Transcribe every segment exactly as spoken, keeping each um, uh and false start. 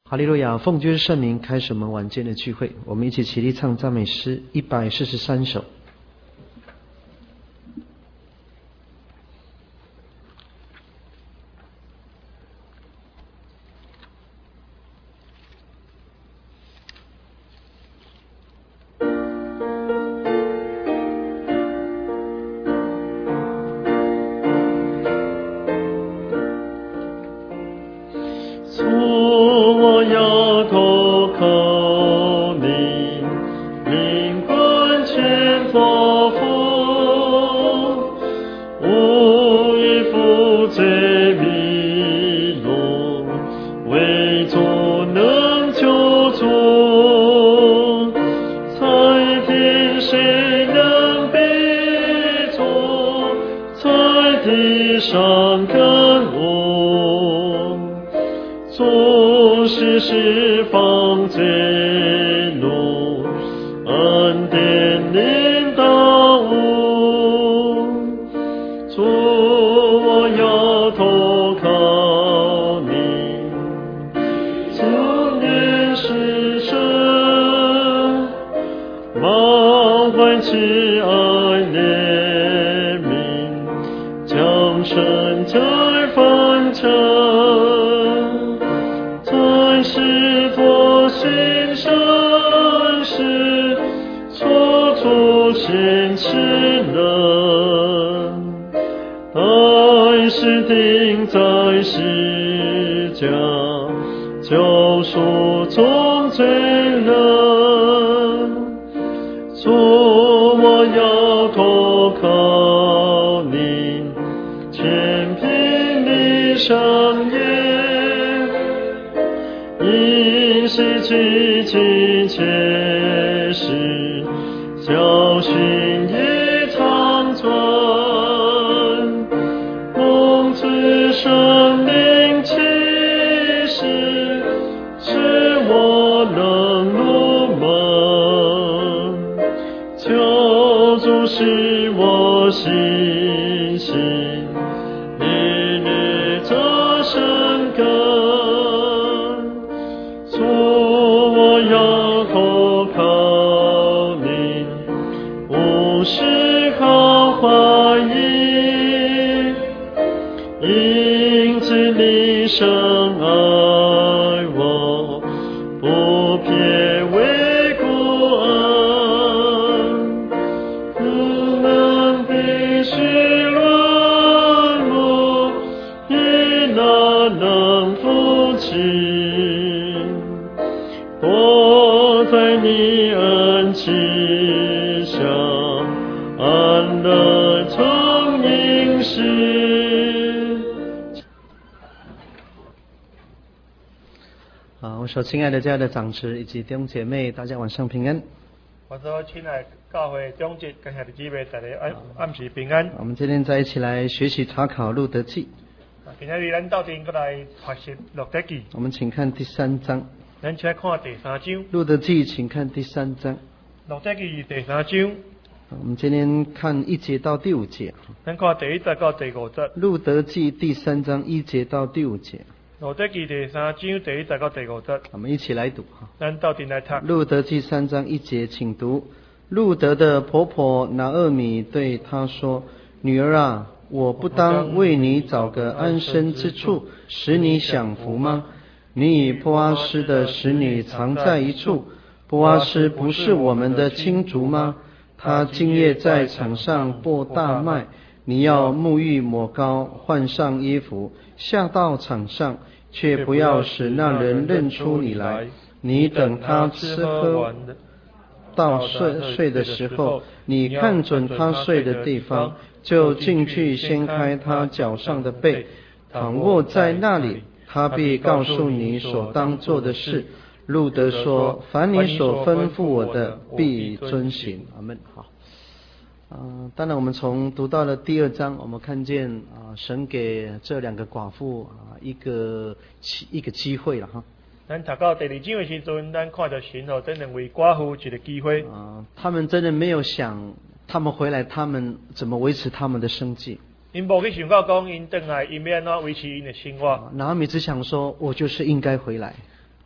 哈利路亚！奉君圣名开始我们晚间的聚会，我们一起起立唱赞美诗一百四十三首。亲爱的家的长子以及弟兄姐妹，大家晚上平安。 我说，亲爱教会长子跟兄弟姊妹，大家暗暗时平安。 我们今天再一起来学习查考路德记。 今天咱到底过来学习路德记。 我们请看第三章。 咱先看第三章。 路德记，请看第三章。 路德记第三章。 我们今天看一节到第五节。 咱看第一节到第五节。 路德记第三章一节到第五节。 路德记第三章第一节到第五节， 我们一起来读哈。 咱到底来读。 路德记三章一节，请读。路德的婆婆拿俄米对他说：“女儿啊，我不当为你找个安身之处，使你享福吗？你以波阿斯的使女藏在一处，波阿斯不是我们的亲族吗？他今夜在场上播大麦。你要沐浴抹膏，换上衣服，下到场上，却不要使那人认出你来。你等他吃喝到睡睡的时候，你看准他睡的地方，就进去掀开他脚上的被，躺卧在那里，他必告诉你所当做的事。路德说：凡你所吩咐我的，必遵行。阿们。好。呃，当然我们从读到了第二章，我们看见啊、呃，神给这两个寡妇啊、呃、一个一个机会了哈。 咱读到第二章的时阵，咱看到神和这两位寡妇一个机会。 啊、呃，他们真的没有想，他们回来，他们怎么维持他们的生计？ 因无去想到讲，因回来，因要安怎维持因的生活。 拿俄米只想说，我就是应该回来。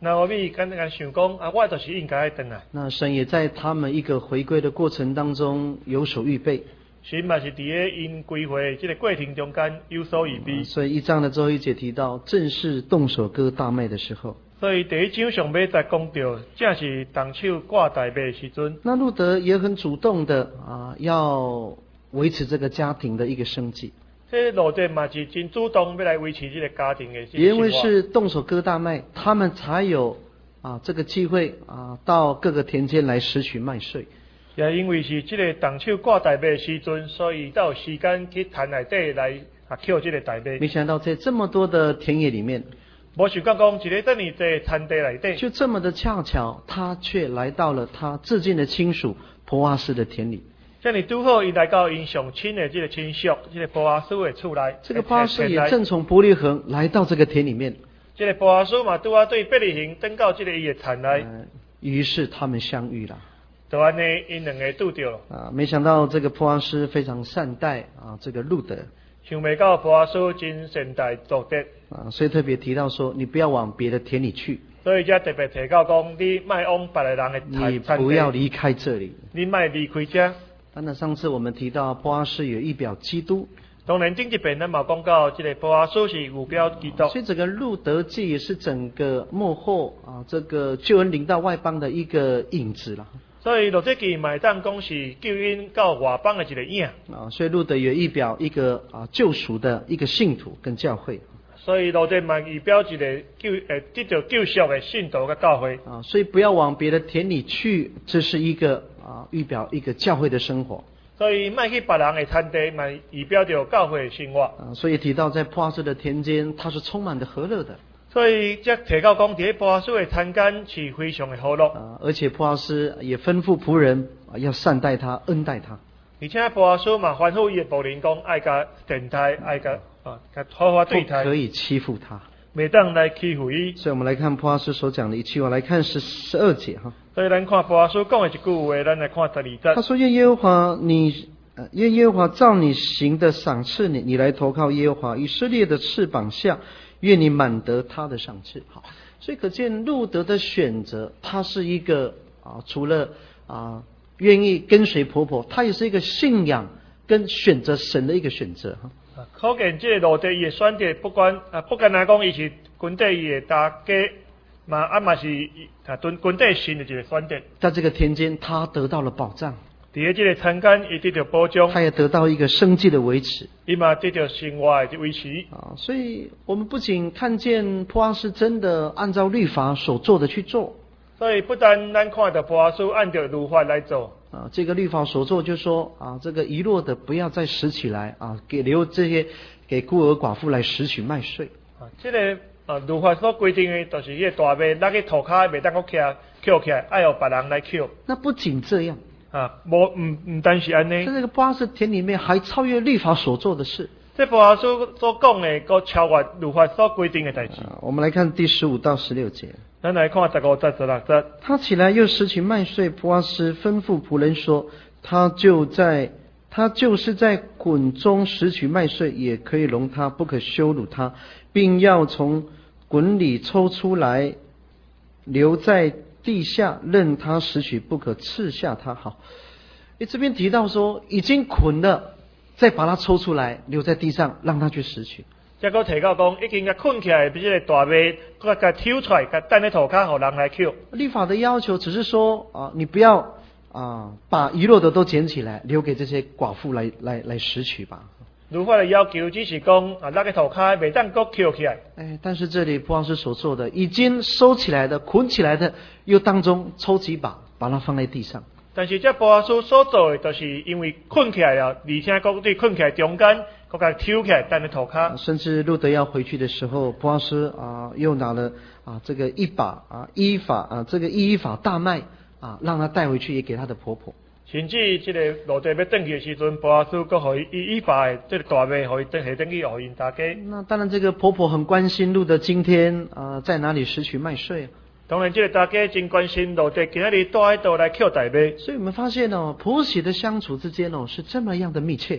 拿俄米刚刚想讲啊，我就是应该爱回来。 那神也在他们一个回归的过程当中有所预备。 神嘛是伫咧因归回这个过程中间有所预备。 所以一章的最后一节提到，正是动手割大麦的时候。 所以第一章上尾才讲到，正是动手割大麦的时阵。 那路德也很主动的啊，要维持这个家庭的一个生计。 这路德嘛是真主动要来维持这个家庭的生活。 也因为是动手割大麦，他们才有啊这个机会啊到各个田间来拾取麦穗。 也因为是这个动手割大麦的时阵，所以才有时间去田内底来啊捡这个大麦。 没想到在这么多的田野里面， 无想到讲一个这么在田地内底， 就这么的恰巧，他却来到了他至近的亲属波阿斯的田里。 这里拄好，伊来到因上亲的这个亲属，这个波阿斯的厝内。 这个波阿斯也正从伯利恒来到这个田里面。 这个波阿斯嘛，拄啊对伯利恒登到这个伊的田内。 呃，于是他们相遇了。 就安尼，因两个拄着了。 啊，没想到这个波阿斯非常善待啊这个路德。 想袂到波阿斯真善待路德。 啊，所以特别提到说，你不要往别的田里去。 所以才特别提到讲，你莫往别个人的田。 你不要离开这里。 你莫离开这。 当然，上次我们提到波阿斯有预表基督。 当然，顶一遍咱嘛讲到，这个波阿斯是有表基督。 所以整个路德记也是整个幕后啊，这个救恩临到外邦的一个影子了。 所以路德记嘛当讲是救恩到外邦的一个影。 啊，所以路德也预表一个啊救赎的一个信徒跟教会。 所以路德嘛预表一个救呃得到救赎的信徒跟教会。 啊，所以不要往别的田里去，这是一个啊预表一个教会的生活。 所以莫去别人的田地，嘛预表着教会的生活。 啊，所以提到在波阿斯的田间，它是充满的和乐的。 所以这提到讲，在波阿斯的田间是非常的和乐。 啊，而且波阿斯也吩咐仆人啊要善待他、恩待他。 而且波阿斯嘛吩咐伊的仆人讲，爱甲善待，爱甲啊，甲好好对待， 不可以欺负他， 袂当来欺负伊。 所以我们来看波阿斯所讲的一句话，来看十十二节哈。 所以咱看波阿斯讲的一句话，咱来看十二节。 他说：愿耶和华你。呃，愿耶和华照你行的赏赐你，你来投靠耶和华以色列的翅膀下，愿你满得他的赏赐。好，所以可见路德的选择，他是一个啊，除了啊愿意跟随婆婆，他也是一个信仰跟选择神的一个选择哈。 啊，可见这个路德伊的选择，不管啊，不管来讲，伊是军队伊的大家嘛，啊嘛是啊军军队神的一个选择。 在这个田间，他得到了保障。 伫咧这个田间，伊得到保障， 他也得到一个生计的维持， 伊嘛得到生活的维持啊。所以我们不仅看见波阿斯真的按照律法所做的去做， 所以不但咱看到波阿斯按照律法来做啊，这个律法所做就说啊，这个遗落的不要再拾起来啊，给留这些给孤儿寡妇来拾取麦穗啊。这个啊律法所规定的，就是迄个大麦那个涂骹袂当搁捡捡起来，爱由别人来捡。 那不仅这样。 啊，无唔唔单是安尼， 在这个波阿斯田里面还超越律法所做的事。 这波阿斯所讲的，个超越律法所规定的代志。 啊，我们来看第十五到十六节。 咱来看十五节、十六节。 他起来又拾取麦穗，波阿斯吩咐仆人说：“他就在，他就是在滚中拾取麦穗，也可以容他，不可羞辱他，并要从滚里抽出来，留在地下，任他拾取，不可刺下他。”好，诶，这边提到说已经捆了，再把它抽出来，留在地上，让他去拾取。 再个提到讲，已经甲捆起来，比这个大麦，佮甲抽出来，甲等咧涂骹，互人来捡。 律法的要求只是说啊，你不要啊把遗落的都捡起来，留给这些寡妇来来来拾取吧。 律法的要求只是讲啊，那个涂骹袂当搁捡起来。 哎，但是这里波阿斯所做的，已经收起来的、捆起来的，又当中抽几把，把它放在地上。 但是这波阿斯所做的，就是因为捆起来了，而且搁对捆起来中间，搁甲抽起来，等咧涂骹。 甚至路德要回去的时候，波阿斯啊又拿了啊这个一把啊依法啊这个依法大麦啊，让他带回去，也给他的婆婆。 甚至这个路德要转去的时阵，波阿斯搁互伊伊依法的这个大麦，互伊转下转去，互因大家。 那当然，这个婆婆很关心路德今天啊、呃、在哪里拾取麦穗啊。 当然，这个大家真关心路德今仔日倒喺度来捡大麦。 所以我们发现哦，婆媳的相处之间哦是这么样的密切。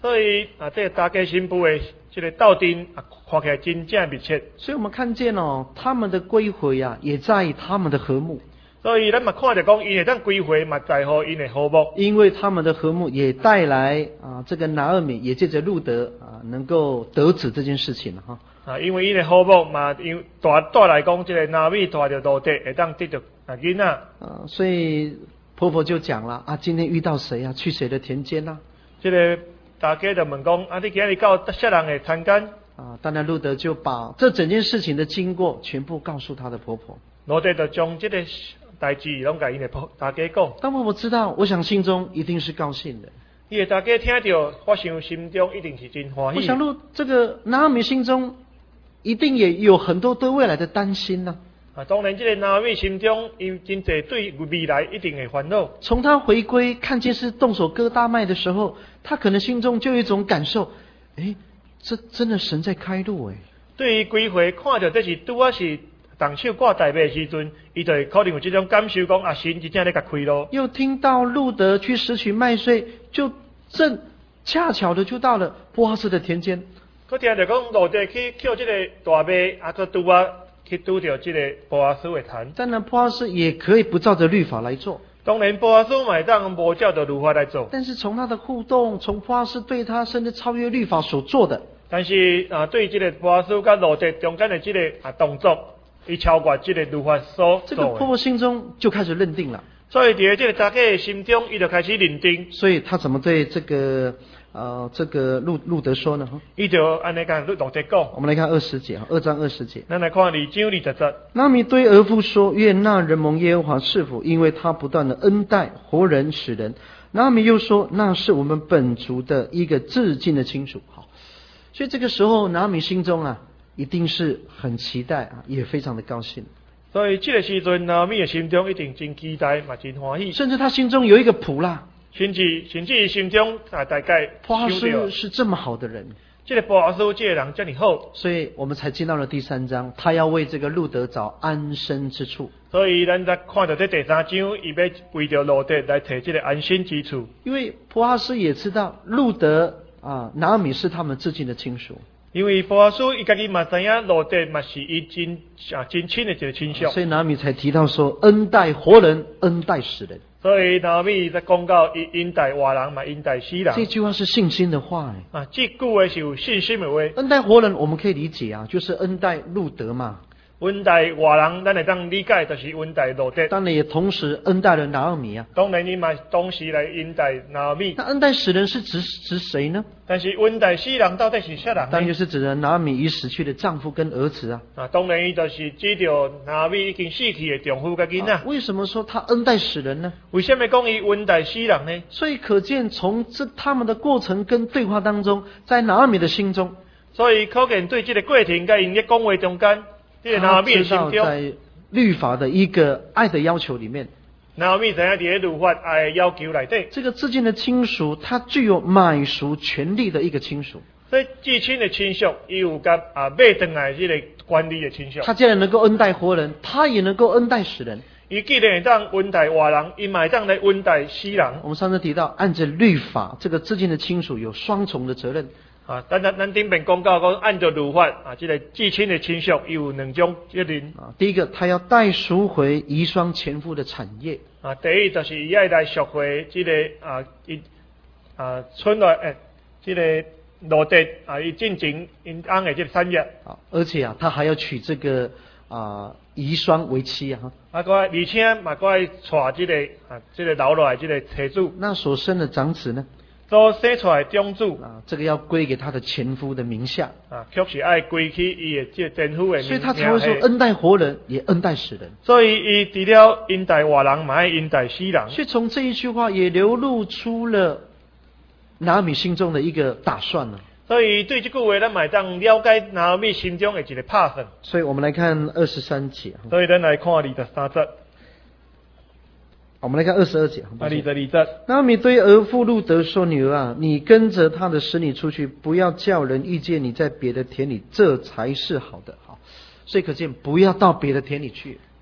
所以啊，这个大家新妇的这个斗阵啊，看起来真正密切。 所以我们看见哦，他们的归回啊，也在于他们的和睦。 所以咱嘛看着讲，因会当归回嘛，在乎因的和睦。 因为他们的和睦也带来啊，这个拿俄米也借着路德啊，能够得子这件事情哈。 啊，因为因的和睦嘛，因带带来讲，这个拿米带着路德会当得到啊囡仔。 啊，所以婆婆就讲了啊，今天遇到谁啊？去谁的田间啊？ 这个大家就问讲，啊，你今日到谁人的田间？ 啊，当然路德就把这整件事情的经过全部告诉他的婆婆。 路德就将这个代志拢甲因的大家讲。 当婆婆知道，我想心中一定是高兴的。 伊的大家听到，我想心中一定是真欢喜。 我想路这个拿俄米心中一定也有很多对未来的担心呢、 啊。啊，当然，这个拿俄米心中有真侪对未来一定会烦恼。 从他回归看见是动手割大麦的时候，他可能心中就有一种感受，诶，这真的神在开路诶。 对于归回看到这是拄啊是动手割大麦的时阵，伊就会可能有这种感受，讲啊神真正在甲开路。 又听到路德去拾取麦穗，就正恰巧的就到了波阿斯的田间。 佢听着讲路德去捡这个大麦，啊，就拄啊去拄着这个波阿斯的田。 当然，波阿斯也可以不照着律法来做。 当然，波阿斯嘛会当无照着律法来做。 但是从他的互动，从波阿斯对他甚至超越律法所做的， 但是啊，对这个波阿斯跟路德中间的这个啊动作，伊超过这个律法所做的。 这个婆婆心中就开始认定了。 所以在这个大家的心中，伊就开始认定。 所以他怎么对这个呃这个路路德说呢？ 伊就安尼讲路德讲。 我们来看二十节，二章二十节。 咱来看二章二十节。 拿俄米对儿妇说：“愿那人蒙耶和华赐福，因为他不断的恩待活人使人。”拿俄米又说：“那是我们本族的一个至近的亲属。”好，所以这个时候拿俄米心中啊，一定是很期待啊，也非常的高兴。 所以这个时阵，拿俄米的心中一定真期待，嘛真欢喜。 甚至他心中有一个谱啦， 甚至甚至心中啊，大概波阿斯是这么好的人， 这个波阿斯这个人这么好， 所以我们才进到了第三章，他要为这个路德找安身之处。 所以咱在看到这第三章，伊要为着路德来找这个安身之处。 因为波阿斯也知道路德啊，拿俄米是他们至近的亲属。 因为波阿斯伊家己嘛知影路德嘛是伊真啊真亲的一个亲属， 所以拿俄米才提到说恩待活人，恩待死人。 所以拿俄米在讲到伊恩待活人嘛恩待死人。 这句话是信心的话哎。 啊，这句话是有信心的话。 恩待活人我们可以理解啊，就是恩待路德嘛。 恩待活人，咱会当理解就是恩待路德。 当然也同时恩待了拿俄米啊。 当然，你嘛同时来恩待拿俄米。 那恩待死人是指指谁呢？ 但是恩待死人到底是啥人？ 当然就是指的拿俄米已死去的丈夫跟儿子啊。 啊，当然伊就是指着拿俄米已经死去的丈夫跟囡仔。 啊，为什么说他恩待死人呢？ 为什么讲伊恩待死人呢？ 所以可见从这他们的过程跟对话当中，在拿俄米的心中， 所以可见对这个过程跟因咧讲话中间。 他知道在律法的一个爱的要求里面， 拿俄米知影在律法爱的要求内底， 这个至近的亲属，他具有买赎权利的一个亲属。 所以至亲的亲属，伊有甲啊买回来这个管理的亲属。 他既然能够恩待活人，他也能够恩待死人。 伊既然会当恩待活人，伊嘛会当来恩待死人。 我们上次提到，按着律法，这个至近的亲属有双重的责任。 啊，咱咱咱顶边讲到讲，按照律法啊，这个至亲的亲属有两种责任。 啊，第一个，他要代赎回遗孀前夫的产业。 啊，第一就是伊爱来赎回这个啊，伊啊村内诶，这个路德啊，伊进前因翁的这个产业。 啊，而且啊，他还要娶这个啊遗孀为妻啊。 啊，个而且嘛，个爱娶这个啊，这个留落来这个妻子。 那所生的长子呢？ 所生出来种子啊，这个要归给他的前夫的名下啊，确实爱归去伊的这前夫的名下。 所以他才会说恩待活人，也恩待死人。 所以伊除了恩待活人，嘛爱恩待死人。 所以从这一句话也流露出了拿俄米心中的一个打算了。 所以对这句话，咱嘛当了解拿俄米心中的一个拍算。 所以我们来看二十三节。 所以咱来看二十三节。 我们来看二十二节。 二十二节。 拿俄米对儿妇路德说：“女儿啊，你跟着他的使女出去，不要叫人遇见你在别的田里，这才是好的。”好，所以可见不要到别的田里去。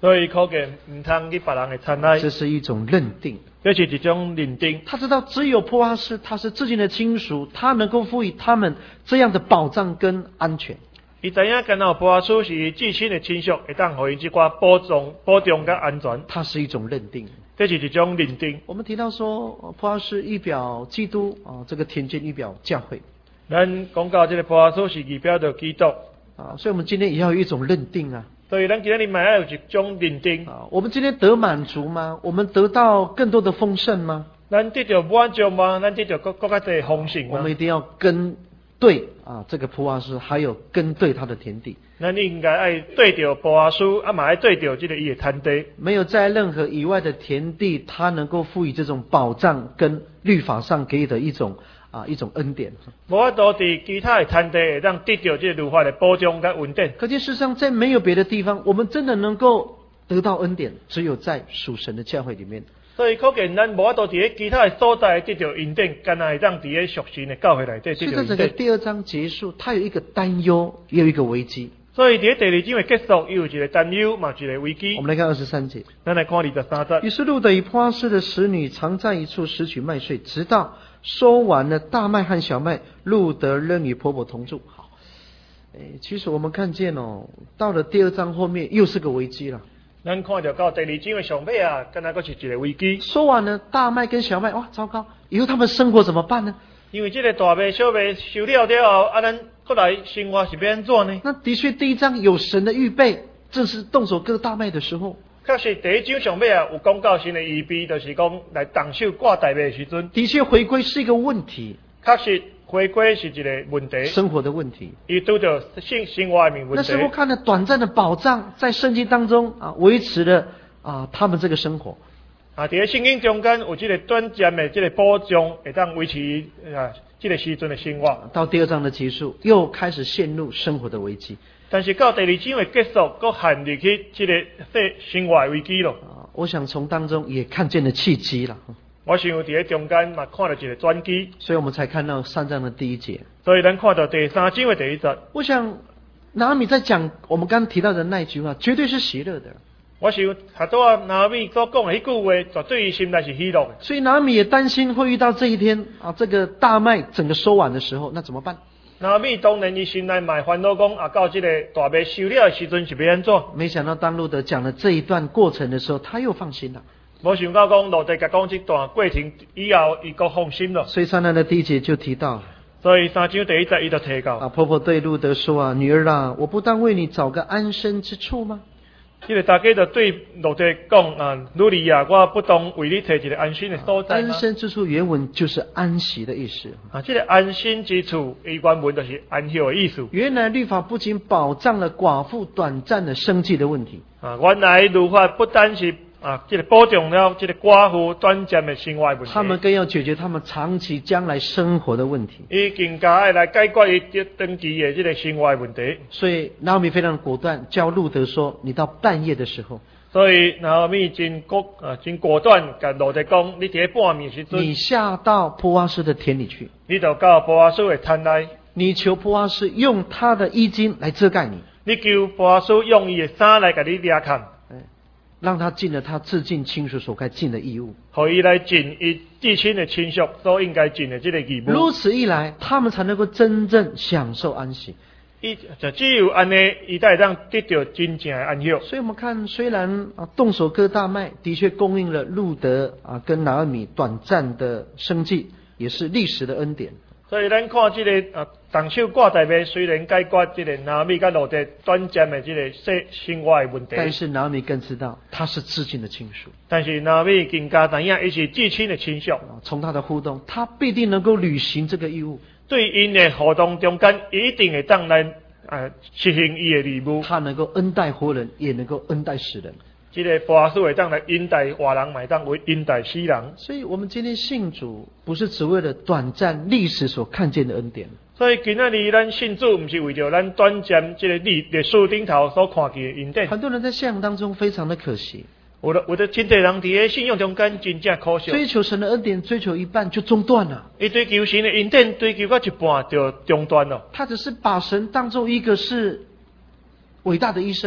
所以可见唔通去别人的参来， 这是一种认定。 这是一种认定。 他知道只有波阿斯他是自己的亲属，他能够赋予他们这样的保障跟安全。 伊知影干那波阿斯是至亲的亲属，会当互伊这寡保障、保障跟安全。 它是一种认定， 这是一种认定。 我们提到说，波阿斯预表基督啊，这个田间预表教会。 咱讲到这个波阿斯是预表着基督啊，所以我们今天也要有一种认定啊。 所以咱今天嘛要有一种认定啊。我们今天得满足吗？我们得到更多的丰盛吗？ 咱得到满足吗？咱得到更更加的丰盛吗？ 我们一定要跟对啊，这个波阿斯，还有跟对他的田地。 咱应该爱对着波阿斯，啊嘛爱对着这个伊的田地。 没有在任何以外的田地，他能够赋予这种保障跟律法上给予的一种啊一种恩典。 无法度伫其他的田地会当得到这个律法的保障跟稳定。 可见事实上，在没有别的地方，我们真的能够得到恩典，只有在属神的教会里面。 所以可见咱无法度伫其他的所在得到恩典，干那会当伫咧属神的教会内底得到恩典。 所以在整个第二章结束，它有一个担忧，也有一个危机。 所以伫第二章的结束，有一个担忧，嘛一个危机。 我们来看二十三节。 咱来看二十三节。 于是路得与波阿斯的使女常在一处拾取麦穗，直到收完了大麦和小麦，路得仍与婆婆同住。好，诶，其实我们看见哦，到了第二章后面又是个危机了。 咱看到到第二章的上尾啊，敢若阁是一个危机。 收完了大麦跟小麦，哇，糟糕！以后他们生活怎么办呢？ 因为这个大麦、小麦收了了后，啊，咱过来生活是要安怎呢？ 那的确，第一章有神的预备，正是动手割大麦的时候。 确实，第一章上尾啊，有讲到神的预备，就是讲来动手割大麦的时阵。 的确，回归是一个问题。 确实，回归是一个问题， 生活的问题。 伊拄到生生活的问题。 那时候看了短暂的保障，在圣经当中啊，维持了啊他们这个生活。 啊，伫咧圣经中间有这个短暂的这个保障，会当维持啊这个时阵的生活。 到第二章的结束，又开始陷入生活的危机。 但是到第二章的结束，佫陷入去这个生活的危机咯。 啊，我想从当中也看见了契机了。 我想伫咧中间嘛看到一个转机， 所以我们才看到三章的第一节。 所以咱看到第三章的第一节。 我想拿俄米在讲我们刚刚提到的那一句话，绝对是喜乐的。 我想好多啊，拿俄米所讲的迄句话，绝对于心内是喜乐的。 所以拿俄米也担心会遇到这一天啊，这个大麦整个收完的时候，那怎么办？ 拿俄米当然伊心内嘛烦恼讲啊，到这个大麦收了的时阵是要安怎？ 没想到当路德讲了这一段过程的时候，他又放心了。 无想到讲路德甲讲这段过程以后，伊佫放心了。 所以三章的第一节就提到。 所以三章第一节伊就提到啊，婆婆对路德说啊，女儿啊，我不当为你找个安身之处吗？ 这个大家就对路德讲啊，女儿啊，我不当为你找一个安心的所在吗？ 安身之处原文就是安息的意思啊，这个安心之处，伊原文就是安息的意思。 原来律法不仅保障了寡妇短暂的生计的问题啊，原来律法不单是啊，这个保障了这个寡妇短暂的生活问题， 他们更要解决他们长期将来生活的问题。 伊更加要来解决伊长期的这个生活问题。 所以拿俄米非常果断，教路德说：“你到半夜的时候， 所以拿俄米真果啊，真果断，甲路德讲：你伫半暝时阵， 你下到波阿斯的田里去， 你就到波阿斯的田内， 你求波阿斯用他的衣襟来遮盖你， 你求波阿斯用伊的衫来甲你遮盖。” 让他尽了他至亲亲属所该尽的义务， 可以来尽伊至亲的亲属所应该尽的这个义务。 如此一来，他们才能够真正享受安息。 伊就只有安尼，伊才会当得到真正的安息。 所以我们看，虽然啊动手割大麦的确供应了路德啊跟拿俄米短暂的生计，也是历史的恩典。 所以咱看这个啊，动手割大麦虽然解决这个拿俄米跟路德短暂的这个生生活的问题， 但是拿俄米更知道他是至亲的亲属。 但是拿俄米更加知影，伊是至亲的亲属。 从他的互动，他必定能够履行这个义务。 对因的活动中间，一定会当来啊实行伊的义务。 他能够恩待活人，也能够恩待死人。 这个波阿斯会当来恩待活人，买当为恩待死人。 所以我们今天信主，不是只为了短暂历史所看见的恩典。 所以今仔日咱信主，不是为着咱短暂这个历历史顶头所看见的恩典。 很多人在信仰当中非常的可惜， 有的有的真侪人伫个信仰中间真正可惜。 追求神的恩典，追求一半就中断了。 伊追求神的恩典，追求到一半就中断了。 他只是把神当作一个是伟大的医生。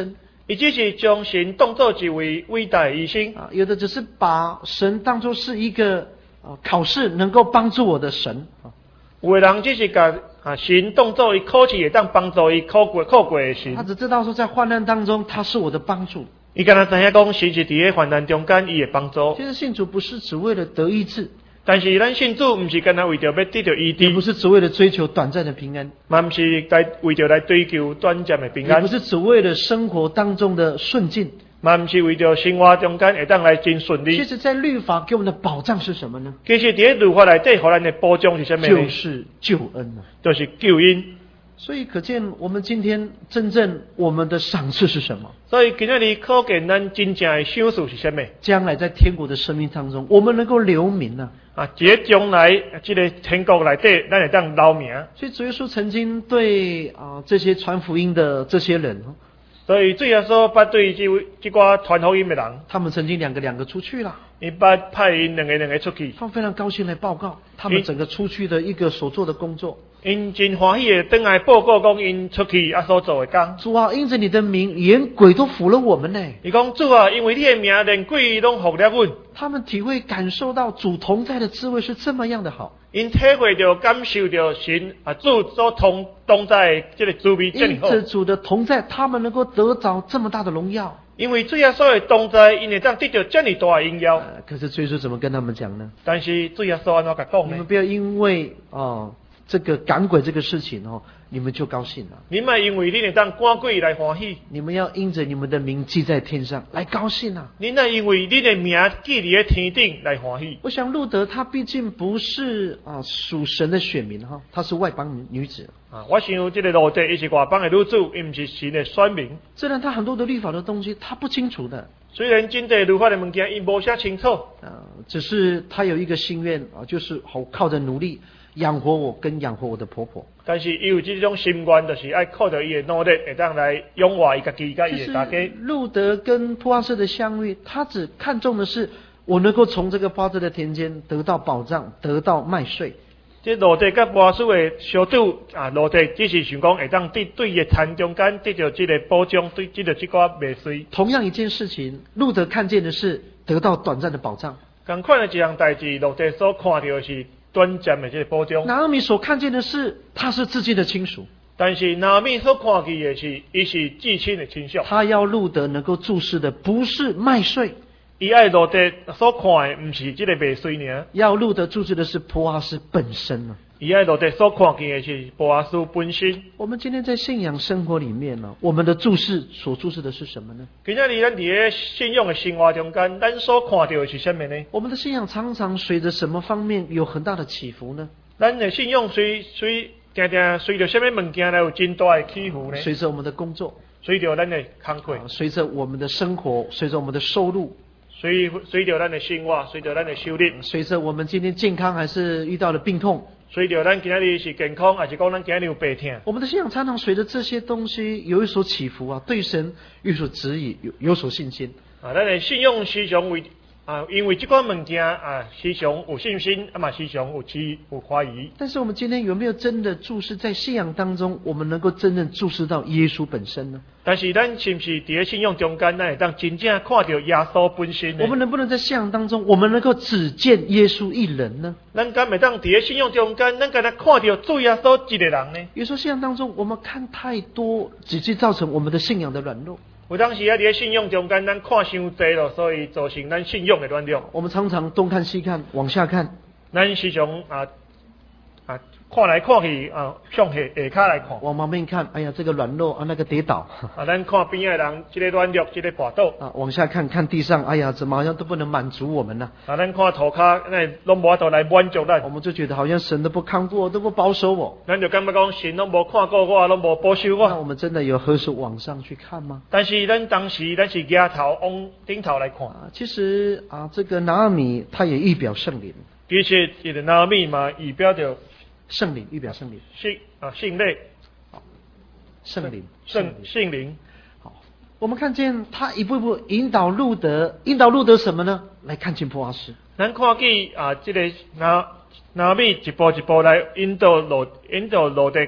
伊只是将神当作一位伟大的医生啊，有的只是把神当作是一个啊考试能够帮助我的神啊。 有的人只是把啊神当作伊考试会当帮助伊考过考过的神。 他只知道说在患难当中他是我的帮助。 伊敢若知影讲神是伫咧患难中间伊会帮助。 其实信主不是只为了得医治。 但是咱信主唔是干那为着要得到医治， 也不是只为了追求短暂的平安， 嘛唔是来为着来追求短暂的平安， 也不是只为了生活当中的顺境， 嘛唔是为着生活中间会当来真顺利。 其实，在律法给我们的保障是什么呢？ 其实伫律法内底，互咱的保障是什么呢？ 就是救恩啊， 就是救恩。 所以可见，我们今天真正我们的赏赐是什么？ 所以今日可见咱真正的赏赐是什么？ 将来在天国的生命当中，我们能够留名啊！ 啊，这将来这个天国内底，咱会当留名。 所以主耶稣曾经对啊、呃、这些传福音的这些人， 所以主耶稣捌对这位这寡传福音的人， 他们曾经两个两个出去了， 伊捌派因两个两个出去， 他们非常高兴来报告他们整个出去的一个所做的工作。 因真欢喜的回来报告讲因出去啊所做的工。 主啊，因着你的名，连鬼都服了我们呢。 伊讲主啊，因为你的名，连鬼拢服了阮。 他们体会感受到主同在的滋味是这么样的好。 因体会到感受到神啊主所同同在这个滋味这么好。 因着主的同在，他们能够得着这么大的荣耀。 因为主耶稣的同在，因会当得到这么大的荣耀。 呃、可是主耶稣怎么跟他们讲呢？ 但是主耶稣安怎讲呢？ 你们不要因为哦。这个赶鬼这个事情哦，你们就高兴了。 你们因为你能当赶鬼来欢喜， 你们要因着你们的名记在天上来高兴啊！ 你那因为你的名记在天顶来欢喜。 我想路德他毕竟不是啊属神的选民哈，他是外邦女子啊。我想这个路德伊是外邦的女子，伊不是神的选民。 虽然他很多的律法的东西他不清楚的， 虽然真的律法的物件伊无写清楚啊，只是他有一个心愿啊，就是好靠着努力。养活我跟养活我的婆婆， 但是伊有这种心愿，就是爱靠着伊的努力，会当来养活伊家己甲伊的大家。 路德跟波阿斯的相遇，他只看重的是我能够从这个波阿斯的田间得到保障，得到麦穗。 这路德甲波阿斯的相处啊，路德只是想讲会当对对伊的田中间得到这个保障，对得到这个麦穗。 同样一件事情，路德看见的是得到短暂的保障。 同款的一项代志，路德所看到的是短暂的这个保障。 拿俄米所看见的是，他是自己的亲属。 但是拿俄米所看见的是，伊是至亲的亲属。 他要路德能够注视的不是麦穗， 伊爱路德所看的不是这个麦穗呢， 要路德注视的是波阿斯本身啊。 伊爱路德所看见的是波阿斯本身。 我们今天在信仰生活里面呢，我们的注视所注视的是什么呢？ 今仔日咱伫咧信仰的生活中间，咱所看到的是什么呢？ 我们的信仰常常随着什么方面有很大的起伏呢？ 咱的信仰随随定定随着什么物件来有真大的起伏呢？ 随着我们的工作， 随着咱的工课， 随着我们的生活，随着我们的收入， 随随着咱的生活，随着咱的收入， 随着我们今天健康还是遇到了病痛。 随着咱今仔日是健康，还是讲咱今仔日有病痛？ 我们的信仰常常随着这些东西有一所起伏啊，对神有所指引，有有所信心啊。咱的信仰时常为啊，因为这款物件啊，时常有信心，啊嘛时常有期有怀疑。 但是我们今天有没有真的注视在信仰当中，我们能够真正注视到耶稣本身呢？ 但是咱是不是伫咧信仰中间，咱会当真正看到耶稣本身呢？ 我们能不能在信仰当中，我们能够只见耶稣一人呢？ 咱敢会当伫咧信仰中间，咱敢若看到主耶稣一个人呢？ 有时候信仰当中，我们看太多，直接造成我们的信仰的软弱。 有当时啊，伫咧信仰中间，咱看伤济咯，所以造成咱信仰的软弱。 我们常常东看西看，往下看， 咱时常啊啊看来看去啊，向下下骹来看。 往旁边看，哎呀，这个软弱啊，那个跌倒。 啊，咱看边的人，这个软弱，这个滑倒。 啊，往下看看地上，哎呀，怎么好像都不能满足我们呢、 啊？啊，咱看涂骹，那拢无法度来满足咱。 我们就觉得好像神都不看顾我，都不保守我。 咱就感觉讲神拢无看顾我，拢无保守我。 那我们真的有何时往上去看吗？ 但是咱当时咱是仰头往顶头来看。 啊，其实啊，这个拿俄米他也预表圣灵。 其实这个拿俄米嘛，预表着圣灵，预表圣灵。 信啊，信类。 圣灵， 圣圣灵。 好，我们看见他一步步引导路德，引导路德什么呢？来看见波阿斯。 咱看见啊，这个拿拿米一步一步来引导路引导路德去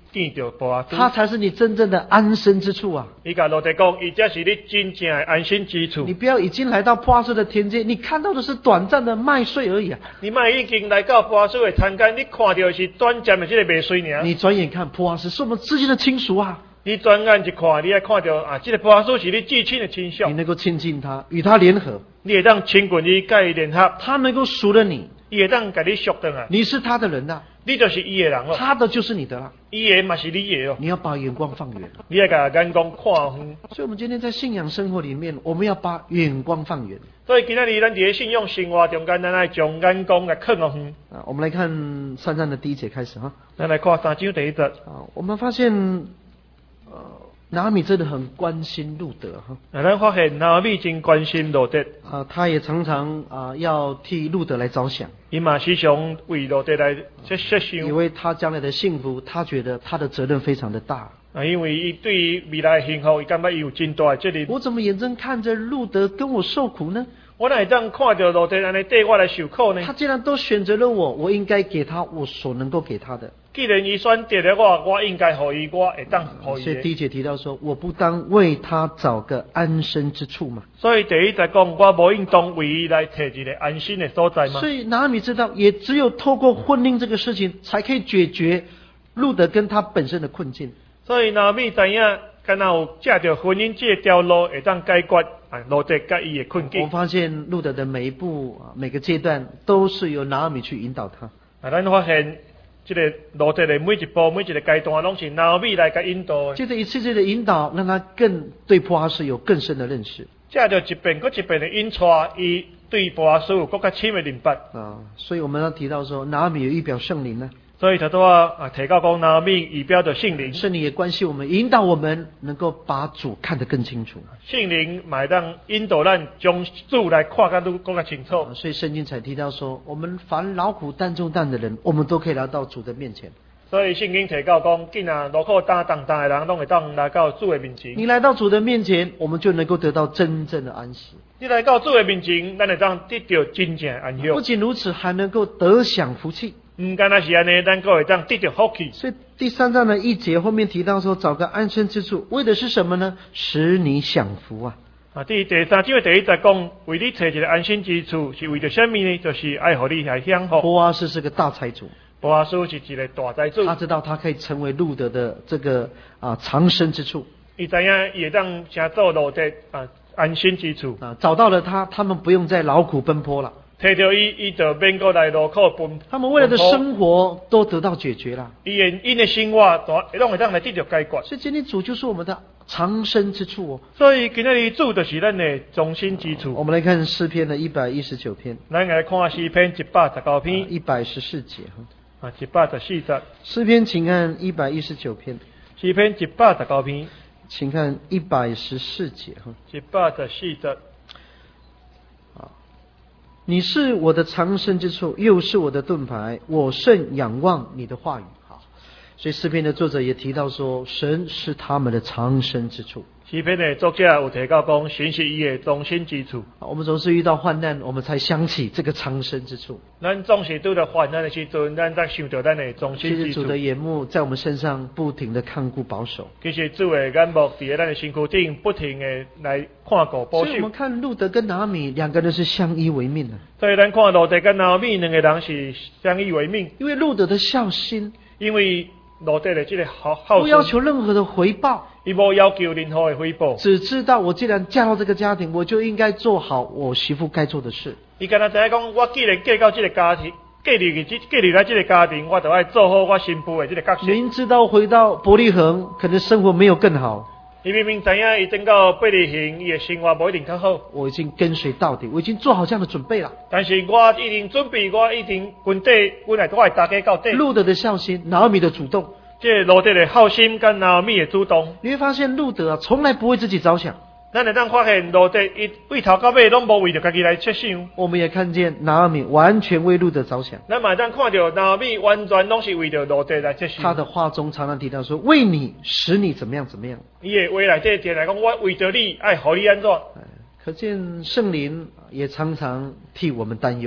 见到波阿斯， 他才是你真正的安身之处啊！ 伊甲罗德讲，伊这是你真正的安心之处。 你不要已经来到波阿斯的田间，你看到的是短暂的麦穗而已啊！ 你莫已经来到波阿斯的田间，你看到的是短暂的这个麦穗尔。 你转眼看波阿斯是我们至亲的亲属啊！ 你转眼一看，你还看到啊，这个波阿斯是你至亲的亲属。 你能够亲近他，与他联合， 你会当亲近伊，甲伊联合， 他能够赎了你， 伊会当甲你赎回来。 你是他的人呐、啊， 你就是伊的人咯， 他的就是你的啦。 伊的嘛是你的哦。 你要把眼光放远， 你要甲眼光看远。 所以，我们今天在信仰生活里面，我们要把眼光放远。 所以今仔日咱伫信仰生活中间，咱爱将眼光来看远。 啊，我们来看三章的第一节开始哈。 咱来看三章第一节。 啊，我们发现，呃，拿俄米真的很关心路德哈。 啊，咱发现拿俄米真关心路德。 啊，他也常常啊要替路德来着想。 伊嘛时常为路德来设设想。 因为他将来的幸福，他觉得他的责任非常的大。 啊，因为伊对于未来的幸福，伊感觉伊有真大的责任。 我怎么眼睁看着路德跟我受苦呢？ 我哪会当看到路德安尼对我来受苦呢？ 他既然都选择了我，我应该给他我所能够给他的。 既然伊选择了我，我应该予伊，我会当予伊。 所以第一节提到说，我不当为他找个安身之处嘛。 所以第一节讲，我无应当为伊来摕一个安心的所在吗？ 所以拿俄米知道，也只有透过婚姻这个事情，才可以解决路德跟他本身的困境。 所以拿俄米知影，敢若有借着婚姻这条路，会当解决啊路德甲伊的困境。 我发现路德的每一步啊，每个阶段都是由拿俄米去引导他。 啊，咱发现这个路德的每一步、每一个阶段，拢是拿俄米来甲引导的。 借着一次次的引导，让他更对波阿斯有更深的认识。 借着一遍搁一遍的引带，伊对波阿斯有更加深的明白。 啊，所以我们要提到说，拿俄米有预表圣灵呢。 所以他都啊啊提到讲拿俄米以表的圣灵， 圣灵也关系我们，引导我们能够把主看得更清楚。 圣灵买当引导咱将主来看得更加清楚。 啊，所以圣经才提到说，我们凡劳苦担重担的人，我们都可以来到主的面前。 所以圣经提到讲，既然劳苦担重担的人，拢会当来到主的面前。 你来到主的面前，我们就能够得到真正的安息。 你来到主的面前，咱会当得到真正的安息。 不仅如此，还能够得享福气。 唔单单是安尼，咱个会当得到福气。 所以第三章的一节后面提到说，找个安身之处，为的是什么呢？使你享福啊！ 啊，第第三章的第一节讲，为你找一个安心之处，是为着什么呢？就是爱互你来享福。 波阿斯是个大财主， 波阿斯是一个大财主， 他知道他可以成为路德的这个啊藏身之处。 伊知影伊会当成做路德啊安心之处啊，找到了他，他们不用再劳苦奔波了。 摕到伊，伊就免过来劳苦奔。 他们未来的生活都得到解决了。 伊的因的生活都拢会当来得到解决。 所以今天主就是我们的藏身之处哦。 所以今天主就是咱的中心之处。 我们来看诗篇的一百一十九篇。 咱来看诗篇一百十九篇。 一百十四节哈。啊，一百十四节。 诗篇请看一百一十九篇。 诗篇一百十九篇。 请看一百十四节哈。 一百十四节。 你是我的藏身之处，又是我的盾牌，我甚仰望你的话语。好，所以诗篇的作者也提到说，神是他们的藏身之处。 诗篇的作者有提到讲，神是伊的中心之处。 我们总是遇到患难，我们才想起这个藏身之处。 咱总是拄到患难的时阵，咱才想到咱的中心之处。 其实主的眼目在我们身上不停的看顾保守。 其实主的眼目伫咱的身躯顶不停的来看顾保守。 所以我们看路德跟拿俄米两个人是相依为命的。 所以咱看路德跟拿俄米两个人是相依为命。 因为路德的孝心， 因为路德的这个好好， 不要求任何的回报。 伊无要求任何的回报， 只知道我既然嫁到这个家庭，我就应该做好我媳妇该做的事。 伊敢若知影讲，我既然嫁到这个家庭，嫁入去这嫁入来这个家庭，我就要做好我新妇的这个角色。 明知道回到伯利恒，可能生活没有更好。 伊明明知影，伊等到伯利恒，伊的生活无一定较好。 我已经跟随到底，我已经做好这样的准备了。 但是我一定准备，我一定军队，我来我来大家到底。 路德的孝心，拿俄米的主动。 这路德的好心跟拿俄米的主动， 你会发现路德啊，从来不为自己着想。 咱会当发现路德伊为头到尾拢无为着家己来设想。 我们也看见拿俄米完全为路德着想。 咱嘛当看到拿俄米完全拢是为着路德来设想。 他的话中常常提到说，为你使你怎么样怎么样。 伊的话内底来讲，我为着你，爱互你安怎？ 可见圣灵也常常替我们担忧。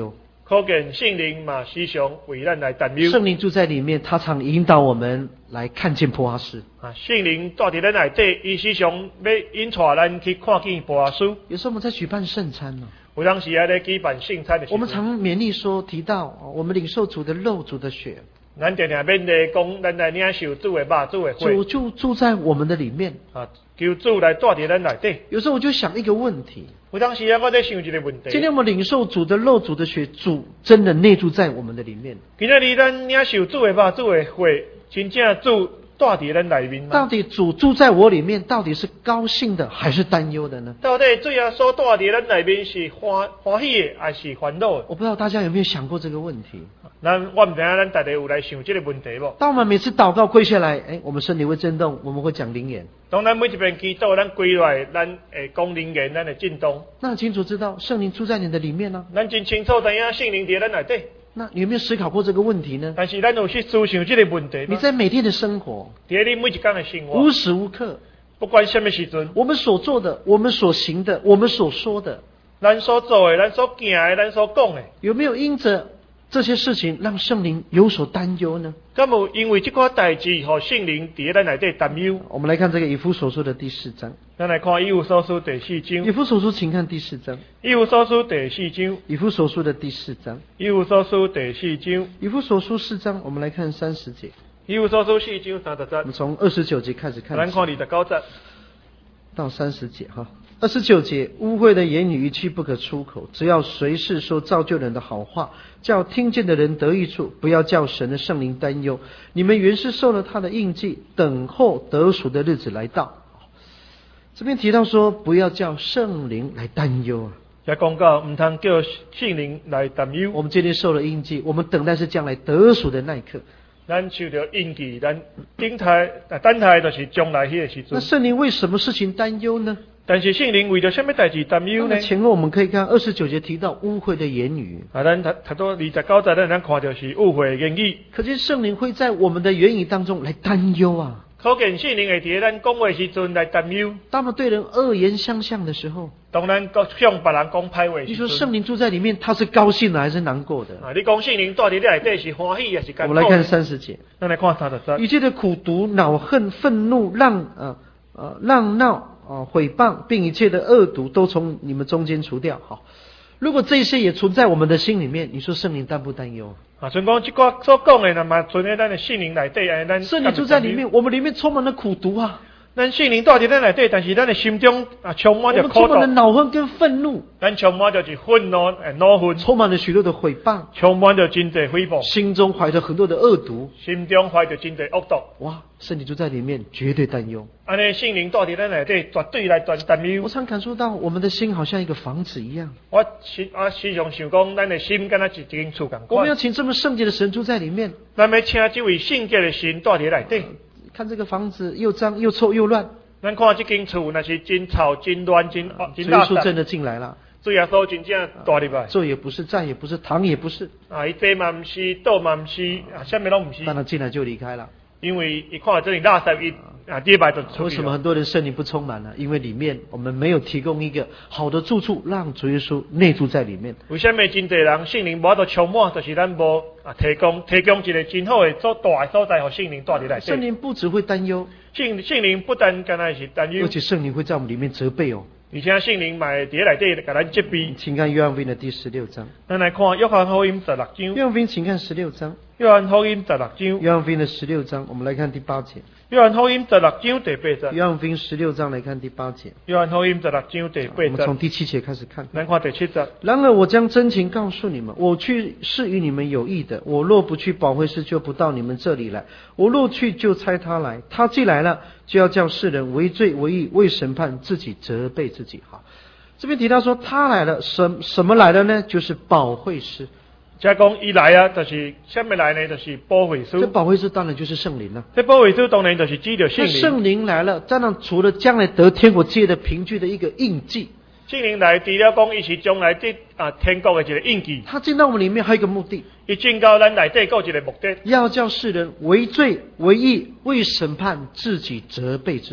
可见圣灵嘛时常为咱来担忧。 圣灵住在里面，他常引导我们来看见波阿斯。 啊，圣灵住伫咱内底，伊时常要引带咱去看见波阿斯。 有时候我们在举办圣餐呢、 有当时啊咧举办圣餐的时候， 我们常勉励说提到，我们领受主的肉、主的血， 咱常常勉励讲，咱来领受主的肉、主的血。 主就住在我们的里面。 啊，求主来住伫咱内底。 有时候我就想一个问题。 有当时啊，我在想一个问题。 今天我们领受主的肉、主的血，主真的内住在我们的里面。 今仔日咱领受主的肉、主的血，真正主住伫咱内面吗？ 到底主住在我里面，到底是高兴的还是担忧的呢？ 到底主耶稣住伫咱内面是欢欢喜的，还是烦恼的？ 我不知道大家有没有想过这个问题。 咱我唔知影咱大家有来想这个问题无？ 当我们每次祷告跪下来，哎，我们身体会震动，我们会讲灵言。 当咱每一遍祈祷，咱跪落来，咱会讲灵言，咱会震动。 那很清楚知道圣灵住在你的里面呢、 啊。咱真清楚知影圣灵伫咱内底。 那你有没有思考过这个问题呢？ 但是咱有去思想这个问题吗？ 你在每天的生活， 伫你每一天的生活， 无时无刻， 不管什么时阵， 我们所做的，我们所行的，我们所说的， 咱所做的，咱所行的，咱所讲的， 有没有因着这些事情让圣灵有所担忧呢？ 咁有因为这个代志，和圣灵伫咱内底担忧。 我们来看这个以弗所书的第四章。 咱来看以弗所书第四章。 以弗所书，请看第四章。 以弗所书第四章。 以弗所书的第四章。 以弗所书第四章。 以弗所书四章，我们来看三十节。 以弗所书四章三十节。 我们从二十九节开始看。 咱看二十九节到三十节哈。二十九节，污秽的言语一句不可出口，只要随时说造就人的好话，叫听见的人得益处，不要叫神的圣灵担忧。你们原是受了他的印记，等候得赎的日子来到。这边提到说，不要叫圣灵来担忧啊。 也讲到唔通叫圣灵来担忧。 我们今天受了印记，我们等待是将来得赎的那一刻。 咱受到印记，咱等待等待就是将来迄个时阵。 那圣灵为什么事情担忧呢？ 但是圣灵为着什么代志担忧呢？ 前后我们可以看二十九节提到污秽的言语啊，咱读读到二十九节，咱咱看到是污秽的言语。 可见圣灵会在我们的言语当中来担忧啊。 可见圣灵会伫咱讲话时阵来担忧。 当我们对人恶言相向的时候， 当咱向别人讲歹话， 你说圣灵住在里面，他是高兴的还是难过的？ 啊，你讲圣灵住伫你内底是欢喜还是艰苦？ 我们来看三十节， 咱来看三十节。 一切的苦毒、恼恨、愤怒、浪呃呃浪闹。啊，毁谤并一切的恶毒都从你们中间除掉。好，如果这些也存在我们的心里面，你说圣灵担不担忧啊？所以讲这个所讲的，那么存在咱的心灵内底，哎，咱圣灵住在里面，我们里面充满了苦毒啊。 咱圣灵住伫咱内底，但是咱的心中啊充满着苦毒， 充满了恼恨跟愤怒， 咱充满着是愤怒、诶恼恨， 充满了许多的毁谤， 充满着真侪诽谤， 心中怀着很多的恶毒， 心中怀着真侪恶毒。 哇，圣灵就在里面，绝对担忧。 安尼圣灵住伫咱内底，绝对来担担忧。 我常感受到我们的心好像一个房子一样。 我时啊时常想讲，咱的心敢若一间厝共款。 我们要请这么圣洁的神住在里面， 咱要请这位圣洁的神住伫内底。 看这个房子又脏又臭又乱。 咱看这间厝，那是真吵、真乱、真真垃圾。主耶稣真的进来了， 主耶稣真正带入来。 这也不是，站也不是，躺也不是。 啊，伊坐嘛唔是，倒嘛唔是，啊，什么拢唔是。 但他进来就离开了， 因为一看这里垃圾，伊啊跌摆就出去了。 为什么很多人圣灵不充满呢？因为里面我们没有提供一个好的住处，让主耶稣内住在里面。 为什么真侪人圣灵无得充满，就是咱无啊提供提供一个真好的所大的所在，和圣灵住伫内底。 圣灵不只会担忧。 圣圣灵不但干那是担忧， 而且圣灵会在我们里面责备哦。 而且圣灵嘛会伫内底给咱责备。 请看约翰福音的第十六章。 咱来看约翰福音十六章。 约翰福音，请看十六章。 约翰福音十六章。 约翰福音的十六章，我们来看第八节。 约翰福音十六章第八节。 约翰福音十六章来看第八节。 约翰福音十六章第八节。 我们从第七节开始看。 咱看第七节。 然而我将真情告诉你们，我去是与你们有益的。我若不去，保惠师就不到你们这里来；我若去，就差他来。他既来了，就要叫世人为罪为义为审判，自己责备自己。好，这边提到说他来了，什什么来了呢？就是保惠师。 即讲伊来啊，就是什么来呢？就是保惠师。 这保惠师当然就是圣灵了。 这保惠师当然就是指着圣灵。 圣灵来了，当然除了将来得天国界的凭据的一个印记。 圣灵来，除了讲伊是将来的啊天国的一个印记。 他进到我们里面还有一个目的。 伊进到咱内底，有一个目的。 要叫世人为罪为义为审判，自己责备自己。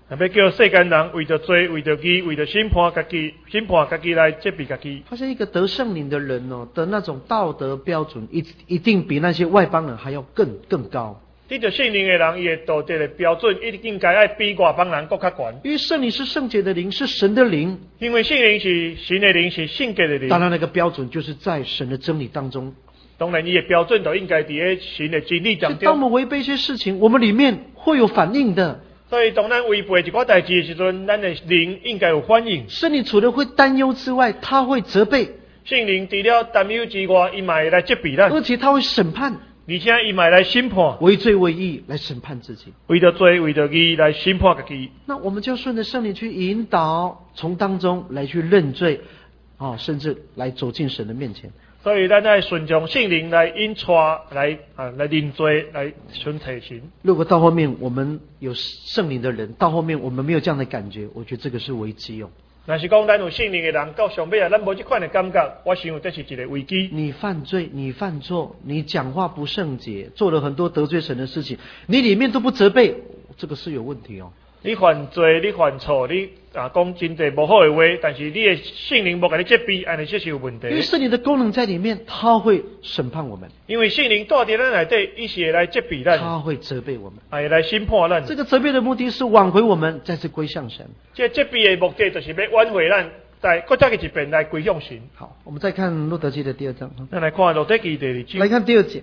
要叫世间人为着罪、为着义、为着审判家己、审判家己来责备家己。 发现一个得圣灵的人哦，的那种道德标准一一定比那些外邦人还要更更高。 得着圣灵的人，伊的道德的标准一定该爱比外邦人更较悬。 因为圣灵是圣洁的灵，是神的灵。 因为圣灵是神的灵，是圣洁的灵。 当然，那个标准就是在神的真理当中。 当然，伊的标准就应该伫神的真理当中。 当我们违背一些事情，我们里面会有反应的。 所以，当咱违背一寡代志的时阵，咱的灵应该有反应。 圣灵除了会担忧之外，他会责备。 圣灵除了担忧之外，伊嘛会来责备咱， 而且他会审判。 而且伊嘛会来审判， 为罪为义来审判自己， 为着罪为着义来审判家己。 那我们就顺着圣灵去引导，从当中来去认罪，啊、哦，甚至来走进神的面前。 所以咱要顺从圣灵来引带来啊来认罪来寻找神。 如果到后面我们有圣灵的人，到后面我们没有这样的感觉，我觉得这个是危机哦。 若是讲咱有圣灵的人，到上尾啊，咱无这款的感觉，我想这是一个危机。 你犯罪，你犯错，你讲话不圣洁，做了很多得罪神的事情，你里面都不责备，这个是有问题哦。 你犯罪，你犯错，你啊讲真侪不好的话，但是你的圣灵无给你责备，安尼这是有问题。 因为圣灵的功能在里面，他会审判我们。 因为圣灵带在咱内底，伊是会来责备咱， 他会责备我们， 会来审判咱。 这个责备的目的是挽回我们，再次归向神。 这责备的目的就是要挽回咱，在搁再一遍来归向神。 好，我们再看路德记的第二章。 咱来看路德记第二章。 来看第二节，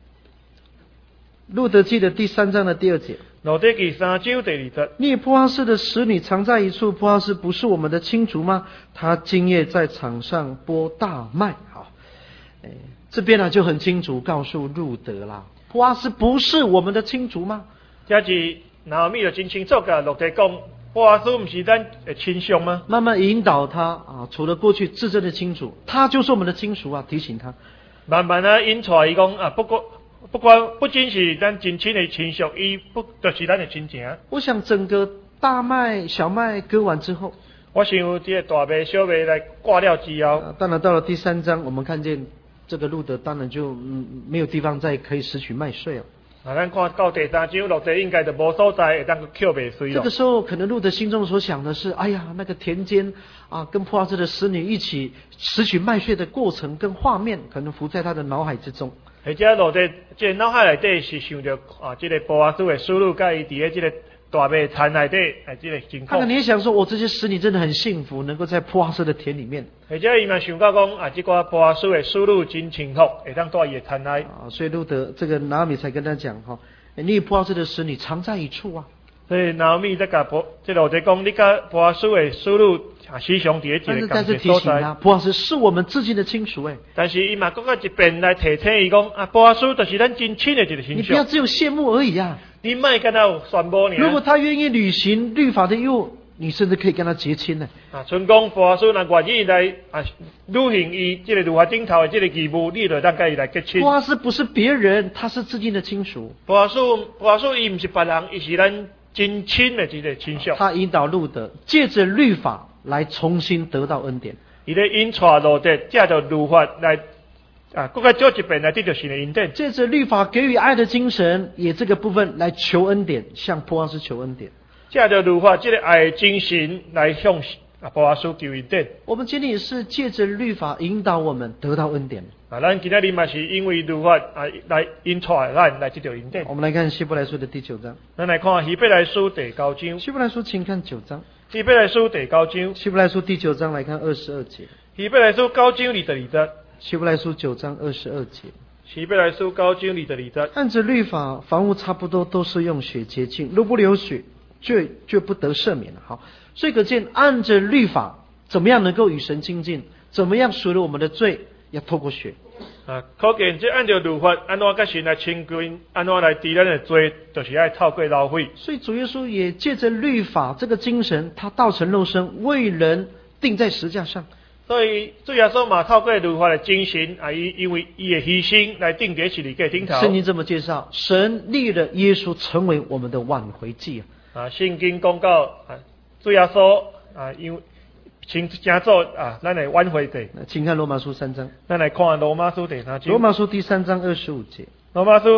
路德记的第三章的第二节。 路德记三章第二节。 聂波阿斯的使女藏在一处，波阿斯不是我们的亲族吗？他今夜在场上播大麦。好，哎，这边呢、啊、就很清楚告诉路德啦，波阿斯不是我们的亲族吗？ 这是拿俄米就真清楚甲路德讲，波阿斯不是咱的亲兄吗？ 慢慢引导他啊，除了过去自证的亲属，他就是我们的亲属啊，提醒他。 慢慢啊引出来，伊讲啊，不过。不管不仅是咱真亲的亲属，伊不就是咱的亲情。 我想整个大麦、小麦割完之后， 我想这个大麦、小麦来挂了之后、 啊，当然到了第三章，我们看见这个路德当然就、嗯、没有地方再可以拾取麦穗了。 啊，咱看到第三章，路德应该就无所在会当去捡麦穗了。 这个时候，可能路德心中所想的是：哎呀，那个田间啊，跟波阿斯的使女一起拾取麦穗的过程跟画面，可能浮在他的脑海之中。 或者路德这个脑海内底是想着啊，这个波阿斯的叔叔甲伊伫咧这个大麦田内底啊，这个情况。 看看你也想说，我、哦、这些使女真的很幸福，能够在波阿斯的田里面。 或者伊嘛想到讲啊，这个波阿斯的叔叔真幸福，会当住伊的田内。 啊，所以路德这个拿俄米才跟他讲哈，你与波阿斯的使女常在一处啊。 所以拿俄米在甲波，这路德讲，你甲波阿斯的叔叔。啊，时常伫咧一个但是提醒他，波阿斯是我们自己的亲属诶。 但是伊嘛搁个一遍来提醒伊讲，啊，波阿斯就是咱真亲的一个亲属。 你不要只有羡慕而已啊！ 你莫跟他有宣布呢。 如果他愿意履行律法的义务，你甚至可以跟他结亲呢。 啊，像讲波阿斯若愿意来啊履行伊这个律法顶头的这个义务，你就当甲伊来结亲。 波阿斯不是别人，他是自己的亲属。 波阿斯，波阿斯伊不是别人，伊是咱真亲的一个亲属。 他引导路德，借着律法来重新得到恩典。 伊咧引带路德，借着律法来啊，搁个做一遍来得到神的恩典。 借着律法给予爱的精神，也这个部分来求恩典，向波阿斯求恩典。 借着律法这个爱的精神来向啊波阿斯求恩典。 我们今天也是借着律法引导我们得到恩典。 啊，咱今仔日嘛是因为律法啊来引带咱来得到恩典。 我们来看希伯来书的第九章。 咱来看希伯来书第九章。 希伯来书，请看九章。 希伯来书第九章。 希伯来书第九章来看二十二节。 希伯来书九章二十二节。 希伯来书九章二十二节。 希伯来书九章二十二节。 按着律法，房屋差不多都是用血洁净，若不流血，罪就不得赦免了。好，所以可见按着律法，怎么样能够与神亲近？怎么样赎了我们的罪？要透过血。 啊，可见这按照律法，安怎甲神来亲近，安怎来治咱的罪，就是要透过流血。 所以主耶稣也借着律法这个精神，他道成肉身，为人钉在十字架上。 所以主耶稣嘛透过律法的精神啊，伊因为伊的牺牲来钉在十字架顶头。 圣经这么介绍，神立了耶稣成为我们的挽回祭啊。 啊，圣经讲到啊，主耶稣啊，因为请加做啊，咱来挽回的。 请看罗马书三章。 咱来看罗马书第三章。 罗马书第三章二十五节。 罗马书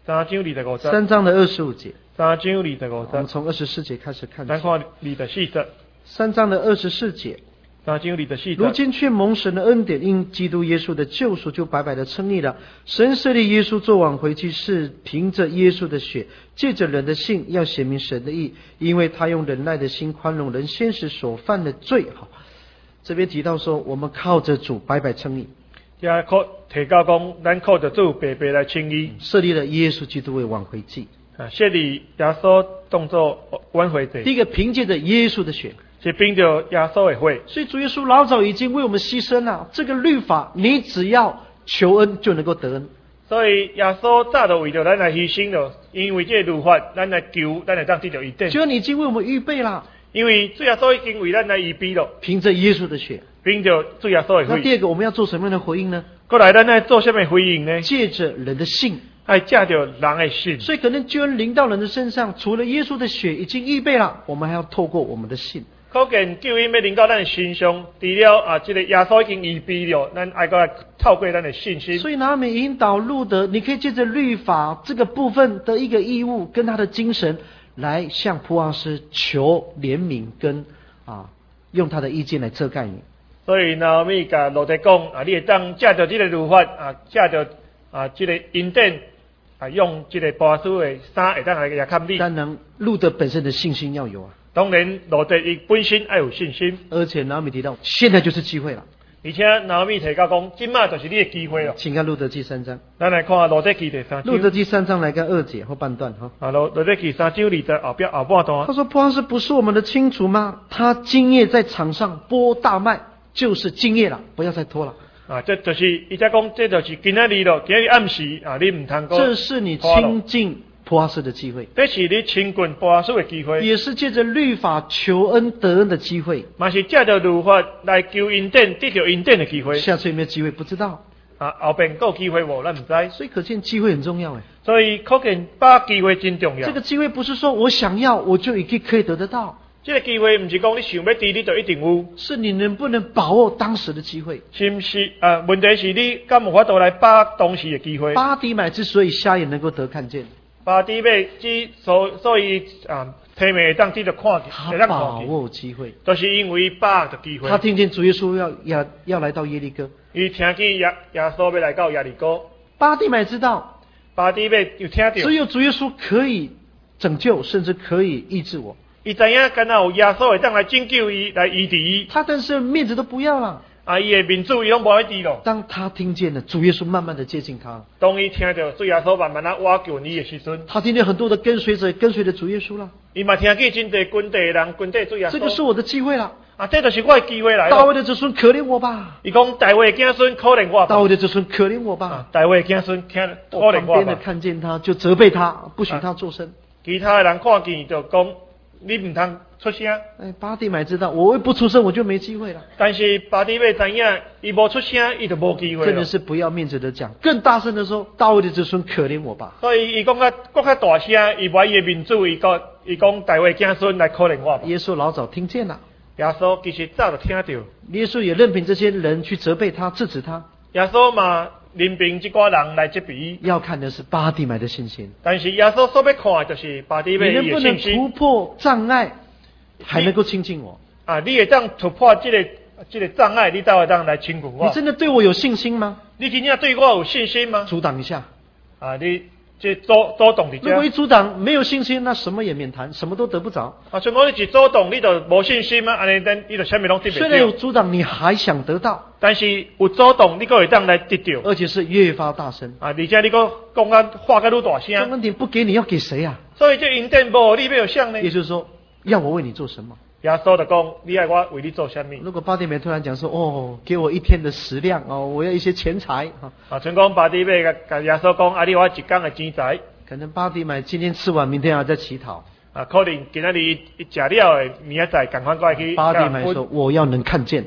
三章二十五节。 三章的二十五节。 三章二十五节。 我们从二十四节开始看起。 咱看二十四节。 三章的二十四节。 三章二十四节。 如今却蒙神的恩典，因基督耶稣的救赎，就白白的称义了。神设立耶稣做挽回祭，是凭着耶稣的血，借着人的信，要显明神的义，因为他用忍耐的心宽容人先时所犯的罪。好，这边提到说，我们靠着主白白称义。 也靠提到讲，咱靠着主白白来称义， 设立了耶稣基督为挽回祭。 啊，设立耶稣当作挽回祭。 第一个，凭借着耶稣的血。 是凭着耶稣的血， 所以主耶稣老早已经为我们牺牲了。这个律法，你只要求恩就能够得恩。 所以耶稣早就为着咱来牺牲了，因为这律法，咱来求，咱来当得到一点。 主要你已经为我们预备了， 因为主耶稣已经为咱来预备了。 凭着耶稣的血， 凭着主耶稣的血。 那第二个，我们要做什么样的回应呢？ 过来，咱来做什么回应呢？ 借着人的信， 爱借着人的信。 所以可能救恩临到人的身上，除了耶稣的血已经预备了，我们还要透过我们的信。 可见救恩要临到咱的身上，除了啊，这个耶稣已经预备了，咱爱过来透过咱的信心。 所以拿米引导路德，你可以借着律法这个部分的一个义务，跟他的精神，来向普阿斯求怜悯，跟啊用他的意见来遮盖你。 所以拿米甲路德讲啊，你会当借着这个律法啊，借着啊这个恩典啊，用这个普阿斯的衫会当来也看你。 当然，路德本身的信心要有啊。 当然，路德伊本身要有信心， 而且拿米提到，现在就是机会了。 而且拿米提到讲，今麦就是你的机会了。 请看路德记三章。 咱来看路德记第三章。 路德记三章来看二节后半段哈。 啊，路路德记三章里的后边后半段。 他说：“普阿斯不是我们的亲族吗？他今夜在场上播大麦，就是今夜了，不要再拖了。” 啊，这就是伊在讲，这就是今仔日了，今日暗时啊，你唔通过。 这是你亲近普阿斯的机会， 这是你亲近普阿斯的机会， 也是借着律法求恩得恩的机会， 嘛是借着律法来求恩典、得到恩典的机会。 下次有没有机会不知道啊，后边有机会无，咱唔知。 所以可见机会很重要哎。 所以可见把机会真重要。 这个机会不是说我想要我就已经可以得得到， 这个机会唔是讲你想要得你就一定有， 是你能不能把握当时的机会。 是不是啊？问题是你敢有法度来把当时的机会。 巴底买之所以瞎眼能够得看见。 巴底买之所所以啊，提名当地的看见， 他把握机会， 都、就是因为把握机会。 他听见主耶稣要要要来到耶利哥， 伊听见耶耶稣要来到耶利哥。 巴底买知道， 巴底买有听到， 只有主耶稣可以拯救，甚至可以医治我。 伊知影敢若有耶稣会当来拯救伊，来医治伊。 他但是面子都不要了。 啊！伊的面子伊拢无爱治咯。 当他听见了主耶稣慢慢的接近他， 当伊听到主耶稣慢慢啊挖救伊的时阵， 他听见很多的跟随者跟随着主耶稣了。 伊嘛听见真侪军队人军队主耶稣。 这个是我的机会了。 啊，这就是我的机会来了。 大卫的子孙可怜我吧。 伊讲大卫的子孙可怜我吧。 大卫的子孙可怜我吧。 啊、大卫的子孙可怜我吧。 旁边的看见他就责备他，不许他作声。啊、 其他的人看见就讲你唔通出声。 哎，巴底买知道，我不出声我就没机会了。 但是巴底买知影，伊无出声，伊就无机会了。 真的是不要面子的讲，更大声的说，大卫的子孙可怜我吧。 所以伊讲较更较大声，伊把伊的民主，伊讲伊讲大卫子孙来可怜我吧。 耶稣老早听见了， 耶稣其实早就听到， 耶稣也任凭这些人去责备他、制止他。 耶稣嘛任凭这寡人来责备伊。 要看的是巴底买的信心。 但是耶稣所要看的就是巴底买的信心。 你能不能突破障碍？还能够亲近我啊！你会当突破这个这个障碍，你才会当来亲近我。 你真的对我有信心吗？ 你真正对我有信心吗？ 阻挡一下啊！你这阻阻挡你。 如果一阻挡没有信心，那什么也免谈，什么都得不着。 啊！所以我你一阻挡，你就无信心吗？安尼等你就什么拢得不到。 虽然有阻挡，你还想得到， 但是有阻挡，你个会当来得到， 而且是越发大声啊！而且你个讲啊话个愈大声。 这恩典不给你，要给谁啊？ 所以这恩典无你要有像呢？ 也就是说，要我为你做什么？ 耶稣就讲，你爱我为你做什么？ 如果巴底买突然讲说，哦，给我一天的食量哦，我要一些钱财啊。 啊，像讲巴底买甲甲耶稣讲，啊，你我一天的钱财。 可能巴底买今天吃完，明天还在乞讨。 啊，可能今仔日一食了的，明仔载赶快过来去。 巴底买说，我要能看见。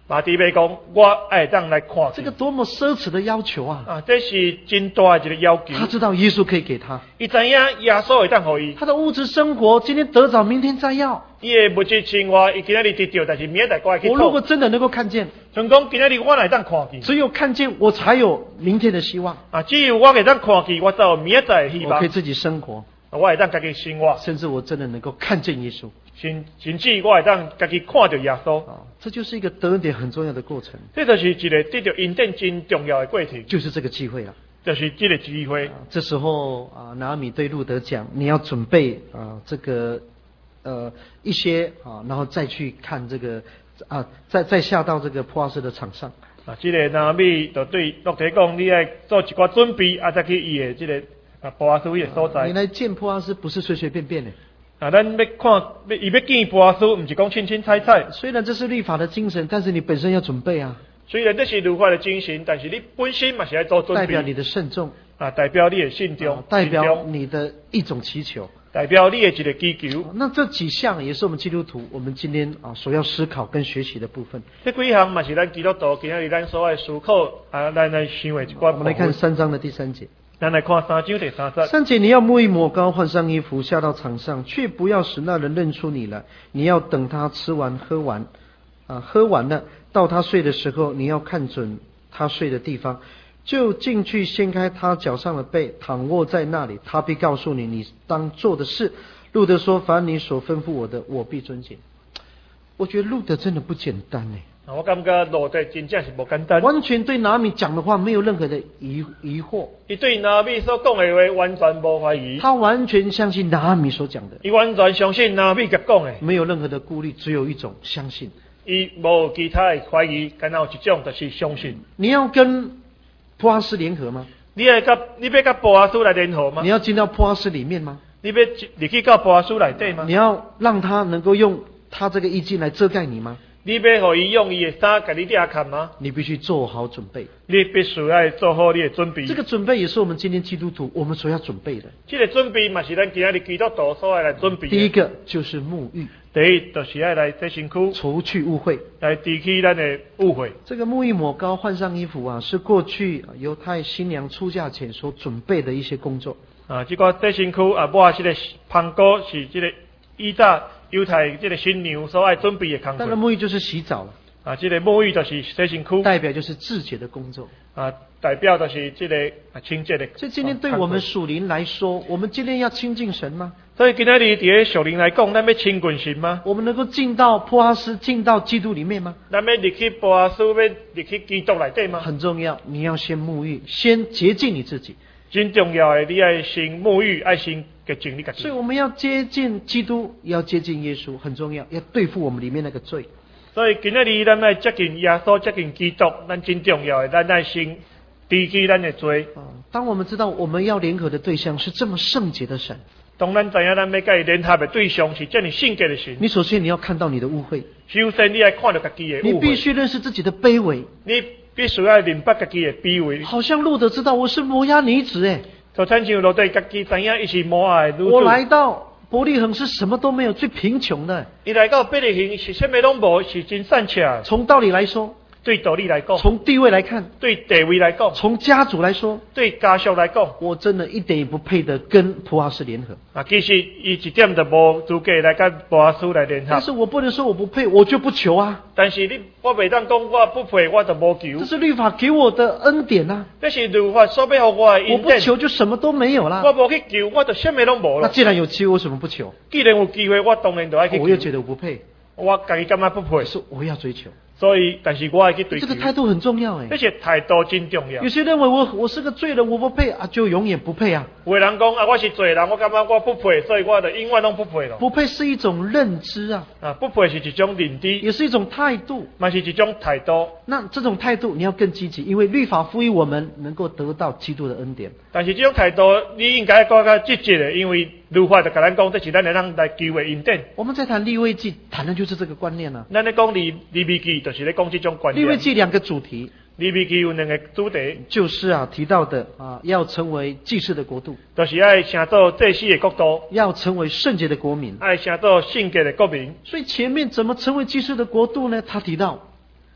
马弟妹讲，我爱当来看。 这个多么奢侈的要求啊！ 啊，这是真大的一个要求。 他知道耶稣可以给他， 伊知影耶稣会当互伊。 他的物质生活今天得着，明天再要。 伊的物质生活，伊今仔日得到，但是明仔再过来去讨。 我如果真的能够看见， 像讲今仔日我来当看见， 只有看见我才有明天的希望啊！只有我会当看见，我才有明仔的希望。 我可以自己生活， 我会当家己生活， 甚至我真的能够看见耶稣。 甚甚至我会当家己看到耶稣。 啊，这就是一个得恩典很重要的过程。 这就是一个得到恩典真重要的过程， 就是这个机会了。 就是这个机会。 啊、这时候啊，拿俄米对路德讲：“你要准备啊，这个呃一些啊，然后再去看这个啊，再再下到这个波阿斯的场上。” 啊，这个拿俄米就对路德讲：“你要做一寡准备，啊，再去伊的这个啊波阿斯的所在。” 你来见波阿斯不是随随便便的。 啊，咱要看，要伊要见波阿斯，唔是讲轻轻踩踩。 虽然这是律法的精神，但是你本身要准备啊。 虽然这是律法的精神，但是你本身嘛是要做准备。 代表你的慎重啊，代表你的信中、 啊，代表你的一种祈求， 代表你的一个祈求。 那这几项也是我们基督徒我们今天啊所要思考跟学习的部分。 这几项嘛是咱基督徒今日咱所爱思考啊，咱来想的一寡。 我们来看三章的第三节。 咱来看三章第三节。 三节，你要沐浴抹膏，换上衣服，下到场上，却不要使那人认出你来。你要等他吃完喝完，啊，喝完了，到他睡的时候，你要看准他睡的地方，就进去掀开他脚上的被，躺卧在那里，他必告诉你你当做的事。路德说：凡你所吩咐我的，我必遵行。我觉得路德真的不简单呢。 我感觉路德真正是不简单， 完全对拿俄米讲的话没有任何的疑疑惑。 他对拿俄米所讲的话完全无怀疑， 他完全相信拿俄米所讲的， 他完全相信拿俄米甲讲的， 没有任何的顾虑，只有一种相信。 他无其他的怀疑，敢有一种就是相信。 你要跟波阿斯联合吗？ 你要甲你要甲波阿斯来联合吗？ 你要进到波阿斯里面吗？ 你要入去到波阿斯内底吗？ 你要让他能够用他这个衣襟来遮盖你吗？ 你要互伊用伊的衫甲你遮看吗？ 你必须做好准备。 你必须要做好你的准备。 这个准备也是我们今天基督徒我们所要准备的。 这个准备嘛是咱今日基督徒所要来准备的。 第一个就是沐浴。 第一就是要来洗身躯， 除去污秽， 来除去咱的污秽。 这个沐浴抹膏换上衣服啊，是过去犹太新娘出嫁前所准备的一些工作。 啊，这个洗身躯啊，抹这个香膏是这个以早犹太这个新娘所爱准备的工作。 当然沐浴就是洗澡了。 啊，这个沐浴就是洗身躯， 代表就是自洁的工作。 啊，代表就是这个啊清洁的。 所以今天对我们属灵来说，我们今天要亲近神吗？ 所以今天你伫属灵来讲，咱要亲近神吗？ 我们能够进到波阿斯，进到基督里面吗？ 咱要入去波阿斯，要入去基督内底吗？ 很重要，你要先沐浴，先洁净你自己。 真重要的，你要先沐浴，要先洁净你自己。 所以我们要接近基督，要接近耶稣，很重要，要对付我们里面那个罪。 所以今仔日咱要接近耶稣，接近基督，咱真重要的，咱要先除去咱的罪。 当我们知道我们要联合的对象是这么圣洁的神， 当咱知影咱要甲伊联合的对象是这么圣洁的神， 你首先你要看到你的污秽， 首先你要看到自己的污秽， 你必须认识自己的卑微， 你必须要明白自己的卑微。 好像路德知道我是摩押女子诶， 就亲像路德自己知影伊是摩押的女子。 我来到伯利恒是什么都没有，最贫穷的。 伊来到伯利恒是什么拢无，是真善巧。 从道理来说， 对道理来讲， 从地位来看， 对地位来讲， 从家族来说， 对家属来讲， 我真的一点也不配得跟波阿斯联合。 啊，其实伊一点都无资格来跟波阿斯来联合。 但是我不能说我不配，我就不求啊。 但是你我袂当讲我不配，我就无求。 这是律法给我的恩典啊。 这是律法所要给我的恩典。 我不求就什么都没有啦。 我无去求，我就什么拢无了。 那既然有机会，为什么不求？ 既然有机会，我当然就爱去求。 我又觉得我不配， 我自己感觉不配， 是我要追求。 所以，但是我爱去追求。 这个态度很重要哎。 这些态度真重要。 有些认为我我是个罪人，我不配啊，就永远不配啊。 有的人讲啊，我是罪人，我感觉我不配，所以我就永远拢不配了。 不配是一种认知啊， 啊，不配是一种认知， 也是一种态度， 嘛是一种态度。 那这种态度你要更积极，因为律法赋予我们能够得到基督的恩典。 但是这种态度你应该更加积极的，因为律法就甲咱讲，这是咱来让来求的恩典。 我们在谈利未记，谈的就是这个观念啊。 咱咧讲利利未记，就是咧讲这种观念。 利未记两个主题， 利未记有两个主题， 就是啊提到的啊，要成为祭祀的国度， 就是要成做祭司的国度， 要成为圣洁的国民， 要成做圣洁的国民。 所以前面怎么成为祭祀的国度呢？他提到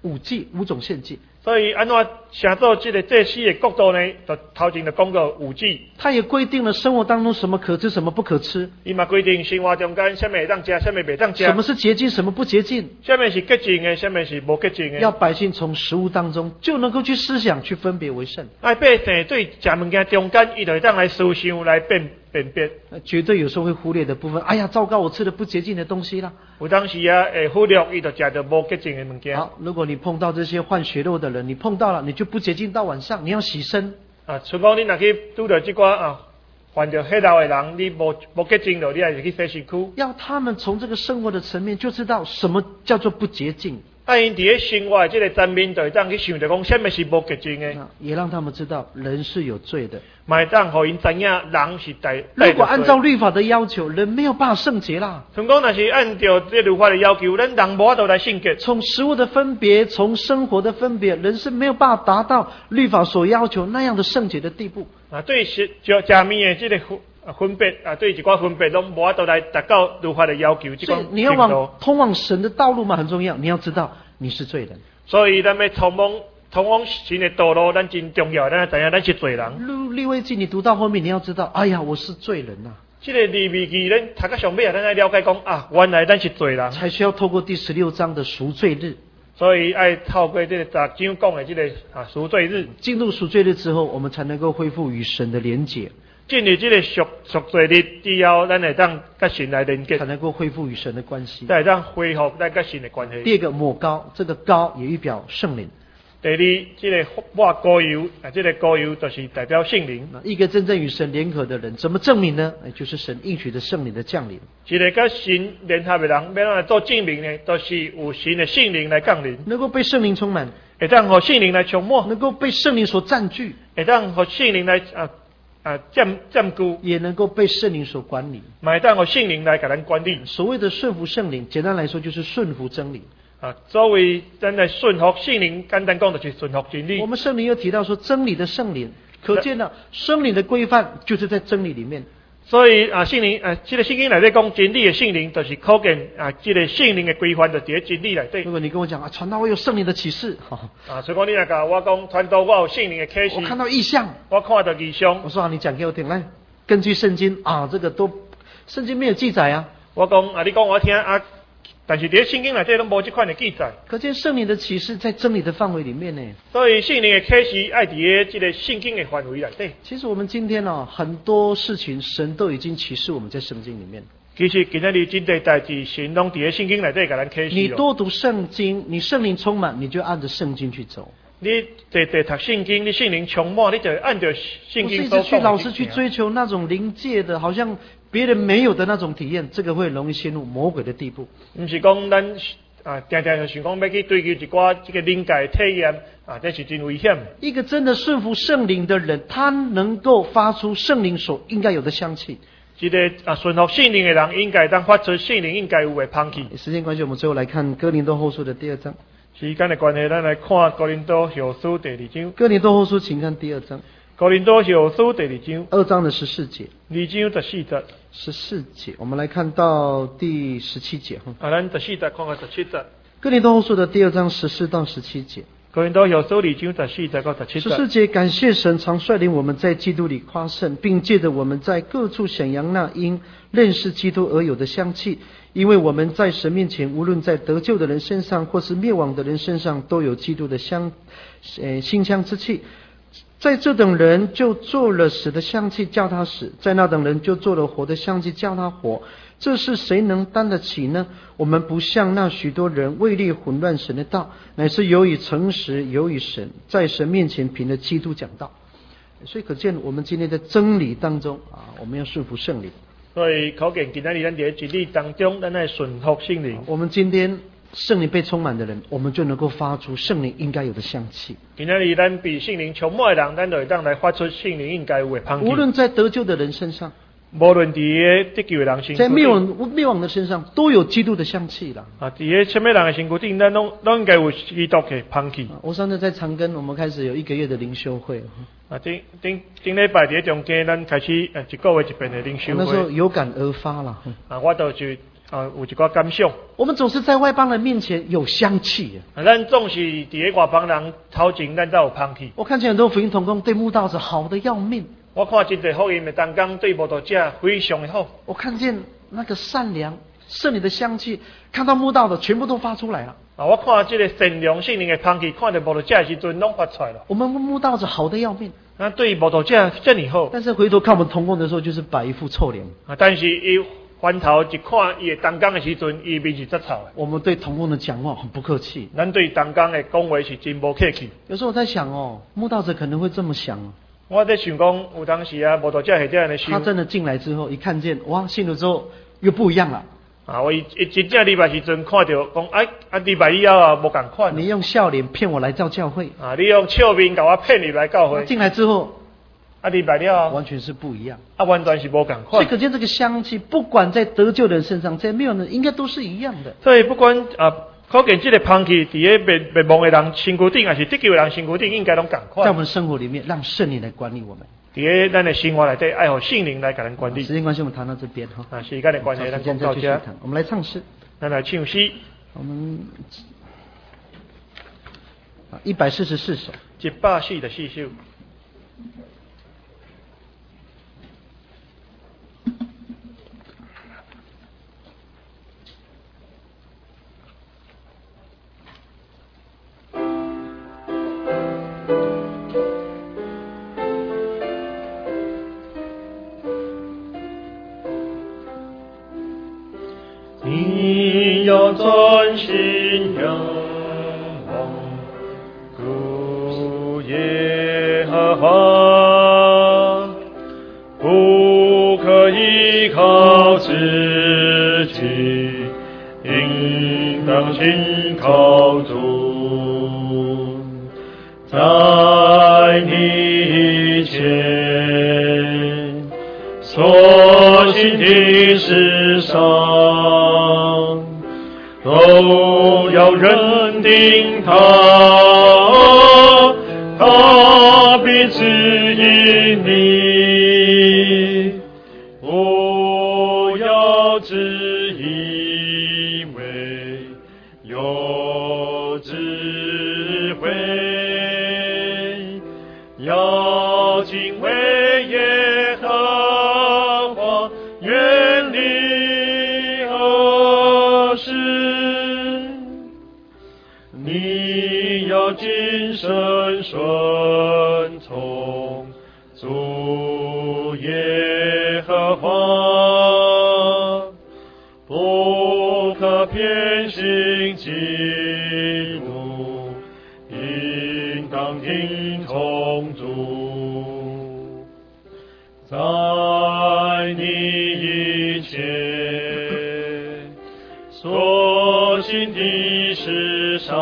五祭五种献祭。 所以安怎写做这个祭祀的角度呢？就头前就讲过五祭。 他也规定了生活当中什么可吃，什么不可吃。 伊嘛规定生活中间什么会当吃，什么袂当吃。 什么是洁净，什么不洁净？ 什么是洁净的，什么是不洁净的？ 要百姓从食物当中就能够去思想，去分别为圣。 哎，百姓对食物件中间，伊就会当来思想来辨辨别。 绝对有时候会忽略的部分，哎呀，糟糕，我吃了不洁净的东西啦。 有当时啊，会忽略伊就食到无洁净的物件。 好，如果你碰到这些患血肉的人，你碰到了，你就不洁净到晚上，你要洗身。 啊，像讲你若去拄到这个啊，患着血肉的人，你无无洁净了，你还是去洗身躯。 要他们从这个生活的层面就知道什么叫做不洁净。 啊，因伫咧生活的这个层面，就会当去想着讲，什么是无洁净的。 也让他们知道人是有罪的。 嘛会当互因知影人是带。 如果按照律法的要求，人没有办法圣洁啦。 像讲，若是按照这律法的要求，咱人无法度来圣洁。 从食物的分别，从生活的分别，人是没有办法达到律法所要求那样的圣洁的地步。 啊，对食食食面的这个分分别啊，对一寡分别拢无法度来达到律法的要求。 所以你要往通往神的道路嘛，很重要。你要知道你是罪人。 所以咱要通往通往神的道路，咱真重要。咱知影咱是罪人。 利未记你读到后面，你要知道，哎呀，我是罪人呐、啊。 这个利未记，咱读到上尾啊，咱来了解讲啊，原来咱是罪人， 才需要透过第十六章的赎罪日。 所以爱透过这个十章讲的这个啊赎罪日， 进入赎罪日之后，我们才能够恢复与神的连结。 进入这个赎赎罪日之后，咱会当跟神来连接， 才能够恢复与神的关系， 才会当恢复咱跟神的关系。 第二个抹膏，这个膏也预表圣灵。 第二，这个抹膏油啊，这个膏油就是代表圣灵。 一个真正与神联合的人，怎么证明呢？就是神应许的圣灵的降临。 一个跟神联合的人，要让来做证明呢，都是有神的圣灵来降临， 能够被圣灵充满， 会当和圣灵来充满， 能够被圣灵所占据， 会当和圣灵来啊啊占占据， 也能够被圣灵所管理， 会当和圣灵来给咱管理。 所谓的顺服圣灵，简单来说就是顺服真理。 啊，作为真的顺服圣灵，简单讲就是顺服真理。 我们圣灵又提到说真理的圣灵，可见呢，圣灵的规范就是在真理里面。 所以啊，圣灵啊，这个圣经内底讲真理的圣灵，就是可见啊，这个圣灵的规范就伫真理内底。 如果你跟我讲啊，传道我有圣灵的启示， 啊，所以讲你那个我讲传道我有圣灵的启示， 我看到异象， 我看到异象。 我说啊，你讲给我听，来，根据圣经啊，这个都圣经没有记载啊。 我讲啊，你讲我听啊。但是在圣经内底都无这款的记载， 可见圣灵的启示在真理的范围里面呢。 所以圣灵的启示爱伫这个圣经的范围内底。 其实我们今天哦，很多事情神都已经启示我们在圣经里面。 其实今天你真侪代志，神拢伫圣经内底给咱启示。 你多读圣经，你圣灵充满，你就按着圣经去走。 你得得读圣经，你圣灵充满，你就按照圣经所讲。 不是一直去老是去追求那种灵界的，好像别人没有的那种体验，这个会容易陷入魔鬼的地步。 不是讲咱啊，常常就想讲要去追求一寡这个灵界体验啊，这是真危险。 一个真的顺服圣灵的人，他能够发出圣灵所应该有的香气。 一个啊顺服圣灵的人，应该当发出圣灵应该有的香气。 时间关系，我们最后来看哥林多后书的第二章。 时间的关系，咱来看哥林多后书第二章。 哥林多后书，请看第二章。 哥林多后书第二章， 二章的十四节。 二章十四节。 十四节，我们来看到第十七节哈。 啊，咱十四节看到十七节。 哥林多后书的第二章十四到十七节。 哥林多后书二章十四节到十七节。 十四节，感谢神常率领我们在基督里夸胜，并借着我们在各处显扬那因认识基督而有的香气。因为我们在神面前，无论在得救的人身上，或是灭亡的人身上，都有基督的香，呃，馨香之气。在这等人就做了死的香气，叫他死；在那等人就做了活的香气，叫他活。这是谁能担得起呢？我们不像那许多人为力混乱神的道，乃是由于诚实，由于神，在神面前凭着基督讲道。所以可见，我们今天的真理当中啊，我们要顺服圣灵。 所以可见今天咱在真理当中，咱来顺服圣灵。 我们今天圣灵被充满的人，我们就能够发出圣灵应该有的香气。 今天咱被圣灵充满的人，咱就会当来发出圣灵应该有的香气。 无论在得救的人身上， 无论伫得救的人身上， 在灭亡灭亡的身上，都有基督的香气啦。 啊，伫什么人的身躯顶，咱拢拢应该有基督的香气。 我上次在长庚，我们开始有一个月的灵修会。 啊，顶顶顶礼拜伫中间，咱开始呃一个月一遍的灵修会。 那时候有感而发啦。 啊，我就就啊，有一寡感想。 我们总是在外邦人面前有香气啊，咱总是伫个外邦人头前，咱才有香气。 我看见很多福音同工对慕道者好的要命。 我看真侪福音的同工对慕道者非常的好。 我看见那个善良圣灵的香气，看到慕道的全部都发出来了。 啊，我看这个善良圣灵的香气，看到慕道者的时阵，拢发出来了。 我们慕道者好的要命。 那对慕道者这么好， 但是回头看我们同工的时候，就是摆一副臭脸。 啊，但是伊翻头一看伊的同工的时阵，伊面是rất臭的。 我们对同工的讲话很不客气。 咱对同工的讲话是真无客气。 有时候我在想哦，慕道者可能会这么想哦。 我在想讲，有当时啊，慕道者会这样的想。 他真的进来之后，一看见哇，信了之后又不一样了。 啊，我一一真正礼拜时阵看到讲，哎啊礼拜以后啊无共款。 你用笑脸骗我来到教会。 啊，你用笑面甲我骗你来教会。 进来之后。 啊，礼拜了， 完全是不一样。 啊，完全是无共款。 所以可见这个香气，不管在得救的人身上，在没有人，应该都是一样的。 所以不管啊，可见这个香气，伫个灭灭亡的人身躯顶，还是得救的人身躯顶，应该拢共款。 在我们生活里面，让圣灵来管理我们。 伫个咱的生活内底，爱互圣灵来甲咱管理。 时间关系，我们谈到这边哈。 啊，时间的关系，咱讲到这。 我们来唱诗。 咱来唱诗。 我们啊，一百四十四首。 一百四十四首。你要专心仰望，主耶和华，不可依靠自己，应当信靠主，在你前所行的事上，都要认定他，他必指引你，不要只以为有智慧，要敬畏耶和华，远离恶事。你要谨慎顺从主耶和华，不可偏行己路，应当听从主，在你以前所行的事上，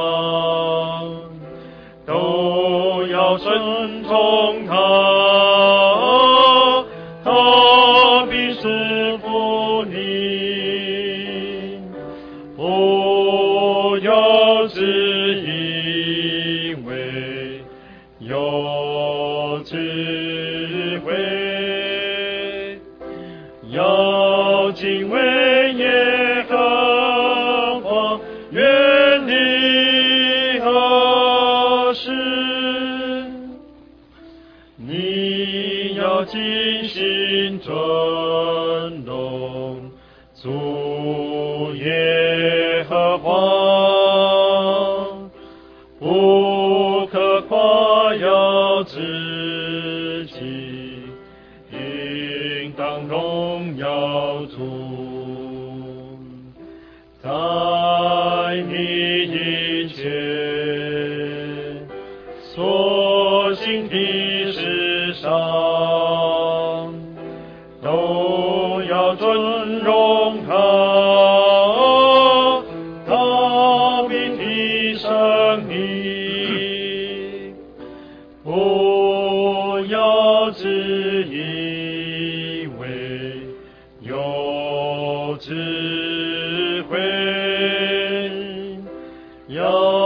都要顺从他，他必赐福你，不要只以为有智慧，要敬畏耶和华，远离恶事。你要尽心尊荣主耶和华，不可夸耀自己，应当荣耀主，在你以前所行的事上，都要尊荣他，他必提升你，不要只以为有智慧，要